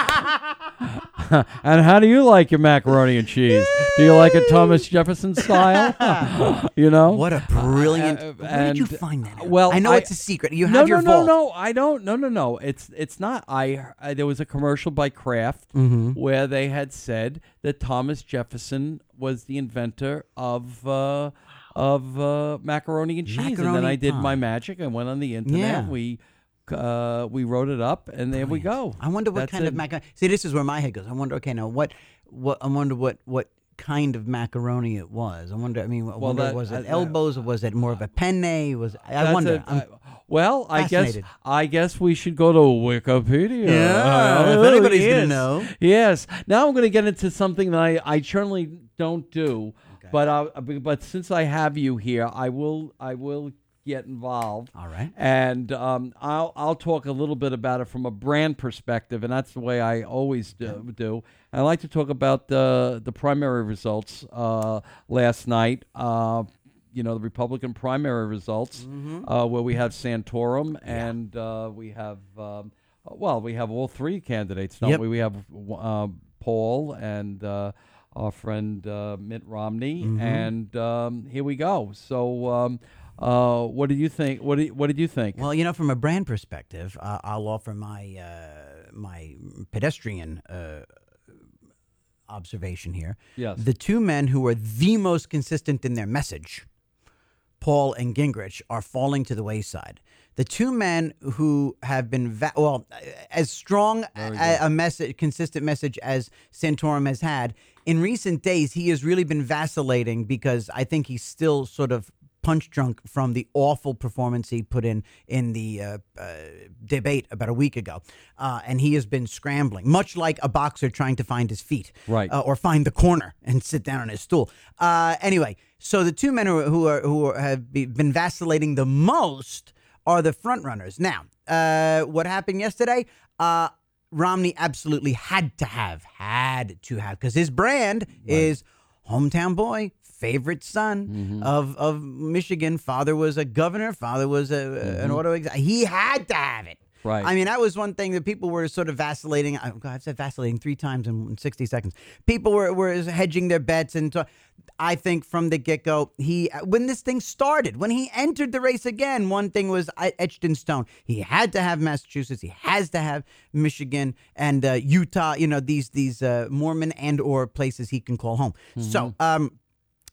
And how do you like your macaroni and cheese? Do you like it Thomas Jefferson style? You know? What a brilliant! Uh, Where did you and- find that? out? Well, I know I- it's a secret. You no, have your no, vault. no, no. I don't. No, no, no. It's it's not. I, I there was a commercial by Kraft Mm-hmm. where they had said that Thomas Jefferson was the inventor of uh, of uh, macaroni and cheese, and then Macaroni I did pie. my magic. I went on the internet. Yeah. We uh, we wrote it up, and there we go. I wonder what That's kind it. of macaroni. See, this is where my head goes. I wonder. Okay, now what? What? I wonder what what kind of macaroni it was. I wonder. I mean, I wonder, that- was it I- elbows or was it more of a penne? Was I That's wonder? it. I'm- I- well, I guess fascinated. I guess we should go to Wikipedia. Yeah, Uh, if anybody's gonna yes. know. Yes. Now I'm going to get into something that I, I generally don't do, but I, but since I have you here, I will I will get involved. All right. And um, I'll I'll talk a little bit about it from a brand perspective, and that's the way I always do. do. I like to talk about the the primary results uh, last night. Uh, you know, the Republican primary results, Mm-hmm. uh, where we have Santorum and uh, we have um, well, we have all three candidates, don't Yep. we? We have uh, Paul and uh, our friend uh, Mitt Romney, Mm-hmm. and um, here we go. So. Um, Uh, what did you think? What did What did you think? Well, you know, from a brand perspective, uh, I'll offer my uh, my pedestrian uh, observation here. Yes. The two men who are the most consistent in their message, Paul and Gingrich, are falling to the wayside. The two men who have been, va- well, as strong a, a message, consistent message as Santorum has had, in recent days, he has really been vacillating because I think he's still sort of punch drunk from the awful performance he put in in the uh, uh, debate about a week ago. Uh, and he has been scrambling, much like a boxer trying to find his feet. Right. Uh, or find the corner and sit down on his stool. Uh, anyway, so the two men who, are- who, are, who are, have be, been vacillating the most are the front runners. Now, uh, what happened yesterday? Uh, Romney absolutely had to have, had to have, because his brand is hometown boy, favorite son of, of Michigan. Father was a governor. Father was a, an auto exec. He had to have it. Right. I mean, that was one thing that people were sort of vacillating. Oh, God, I've said vacillating three times in sixty seconds. People were, were hedging their bets. And so I think from the get-go, he when this thing started, when he entered the race again, one thing was etched in stone. He had to have Massachusetts. He has to have Michigan and uh, Utah, you know, these these uh, Mormon and or places he can call home. So, um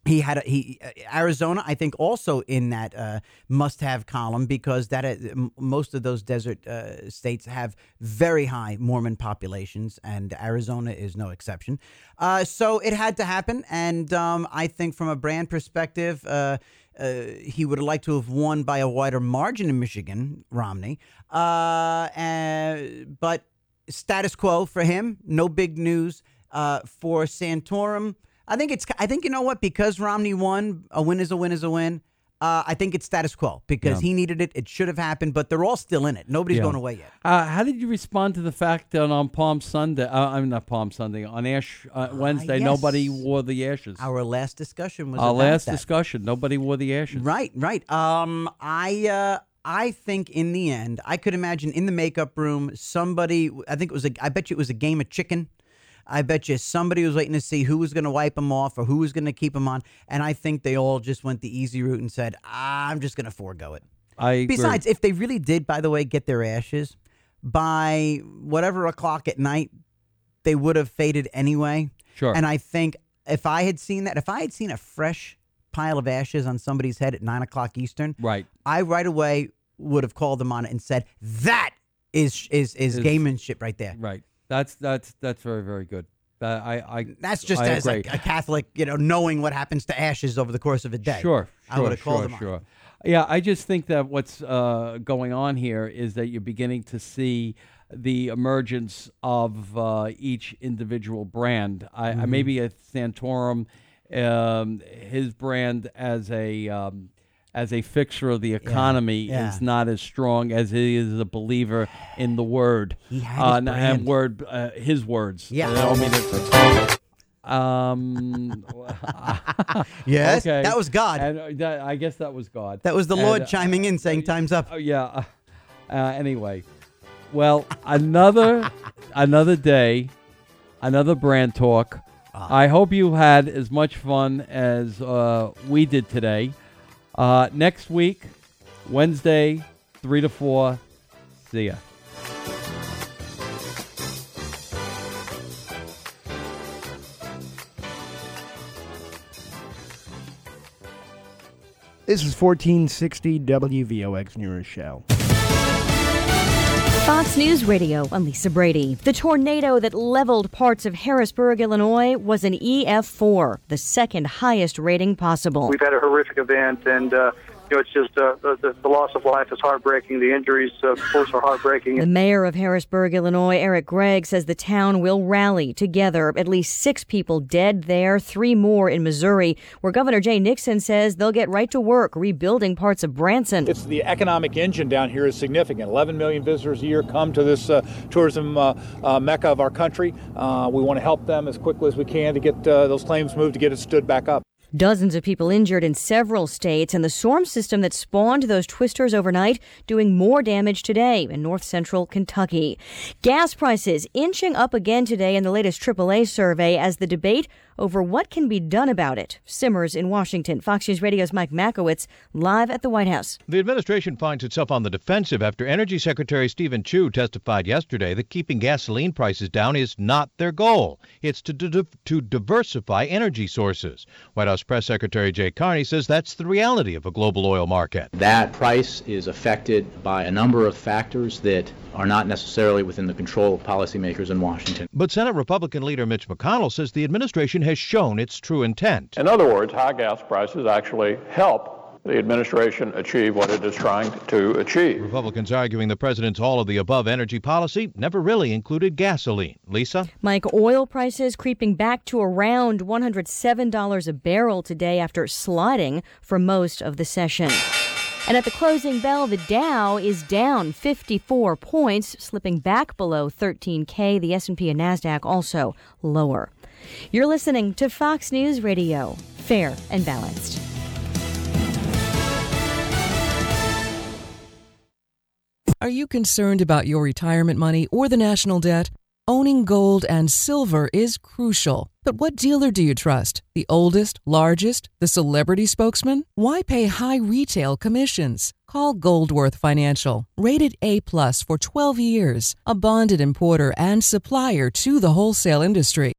He had a, he uh, Arizona, I think, also in that uh, must-have column because that uh, m- most of those desert uh, states have very high Mormon populations, and Arizona is no exception. Uh, so it had to happen, and um, I think from a brand perspective, uh, uh, he would have liked to have won by a wider margin in Michigan, Romney. Uh, and, but status quo for him, no big news uh, for Santorum. I think it's. I think you know what? Because Romney won, a win is a win is a win. Uh, I think it's status quo because Yeah. he needed it. It should have happened, but they're all still in it. Nobody's Yeah. going away yet. Uh, how did you respond to the fact that on Palm Sunday, uh, I'm not Palm Sunday, on Ash uh, Wednesday, yes. nobody wore the ashes? Our last discussion was Our about last that. discussion, nobody wore the ashes. Right, right. Um, I, uh, I think in the end, I could imagine in the makeup room, somebody. I think it was a. I bet you it was a game of chicken. I bet you somebody was waiting to see who was going to wipe them off or who was going to keep them on. And I think they all just went the easy route and said, I'm just going to forego it. I agree. Besides, if they really did, by the way, get their ashes, by whatever o'clock at night, they would have faded anyway. Sure. And I think if I had seen that, if I had seen a fresh pile of ashes on somebody's head at nine o'clock Eastern, right, I right away would have called them on it and said, that is is, is, Is- gamemanship right there. Right. That's that's that's very very good. That I I That's just I as a, agree. a Catholic, you know, knowing what happens to ashes over the course of a day. Sure, I sure, would have called sure, them on. sure. Yeah, I just think that what's uh, going on here is that you're beginning to see the emergence of uh, each individual brand. I, I Mhm. maybe at Santorum, um, his brand as a um, as a fixer of the economy yeah. is not as strong as he is a believer in the word. He had uh, his n- brand. and word uh, his words. Yeah. I don't mean it's- um. Yes, okay. that was God. And uh, that, I guess that was God. That was the And, Lord uh, chiming in, saying, "Time's up." Oh yeah. Uh, uh, anyway, well, another another day, another brand talk. Ah. I hope you had as much fun as uh, we did today. Uh, next week, Wednesday, three to four. See ya. This is fourteen sixty W V O X New Rochelle. Fox News Radio, I'm Lisa Brady. The tornado that leveled parts of Harrisburg, Illinois, was an E F four, the second highest rating possible. We've had a horrific event, and uh, you know, it's just uh, the, the loss of life is heartbreaking. The injuries, uh, of course, are heartbreaking. The mayor of Harrisburg, Illinois, Eric Gregg, says the town will rally together. At least six people dead there, three more in Missouri, where Governor Jay Nixon says they'll get right to work rebuilding parts of Branson. It's the economic engine down here is significant. eleven million visitors a year come to this uh, tourism uh, uh, mecca of our country. Uh, we want to help them as quickly as we can to get uh, those claims moved, to get it stood back up. Dozens of people injured in several states, and the storm system that spawned those twisters overnight doing more damage today in north central Kentucky. Gas prices inching up again today in the latest triple A survey as the debate over what can be done about it simmers in Washington. Fox News Radio's Mike Makowitz live at the White House. The administration finds itself on the defensive after Energy Secretary Stephen Chu testified yesterday that keeping gasoline prices down is not their goal. It's to di- to diversify energy sources. White House Press Secretary Jay Carney says that's the reality of a global oil market. That price is affected by a number of factors that are not necessarily within the control of policymakers in Washington. But Senate Republican leader Mitch McConnell says the administration has shown its true intent. In other words, high gas prices actually help the administration achieve what it is trying to achieve. Republicans arguing the president's all-of-the-above energy policy never really included gasoline. Lisa? Mike, oil prices creeping back to around one hundred seven dollars a barrel today after sliding for most of the session. And at the closing bell, the Dow is down fifty-four points, slipping back below thirteen K. The S and P and NASDAQ also lower. You're listening to Fox News Radio, fair and balanced. Are you concerned about your retirement money or the national debt? Owning gold and silver is crucial. But what dealer do you trust? The oldest, largest, the celebrity spokesman? Why pay high retail commissions? Call Goldworth Financial, rated A plus for twelve years, a bonded importer and supplier to the wholesale industry.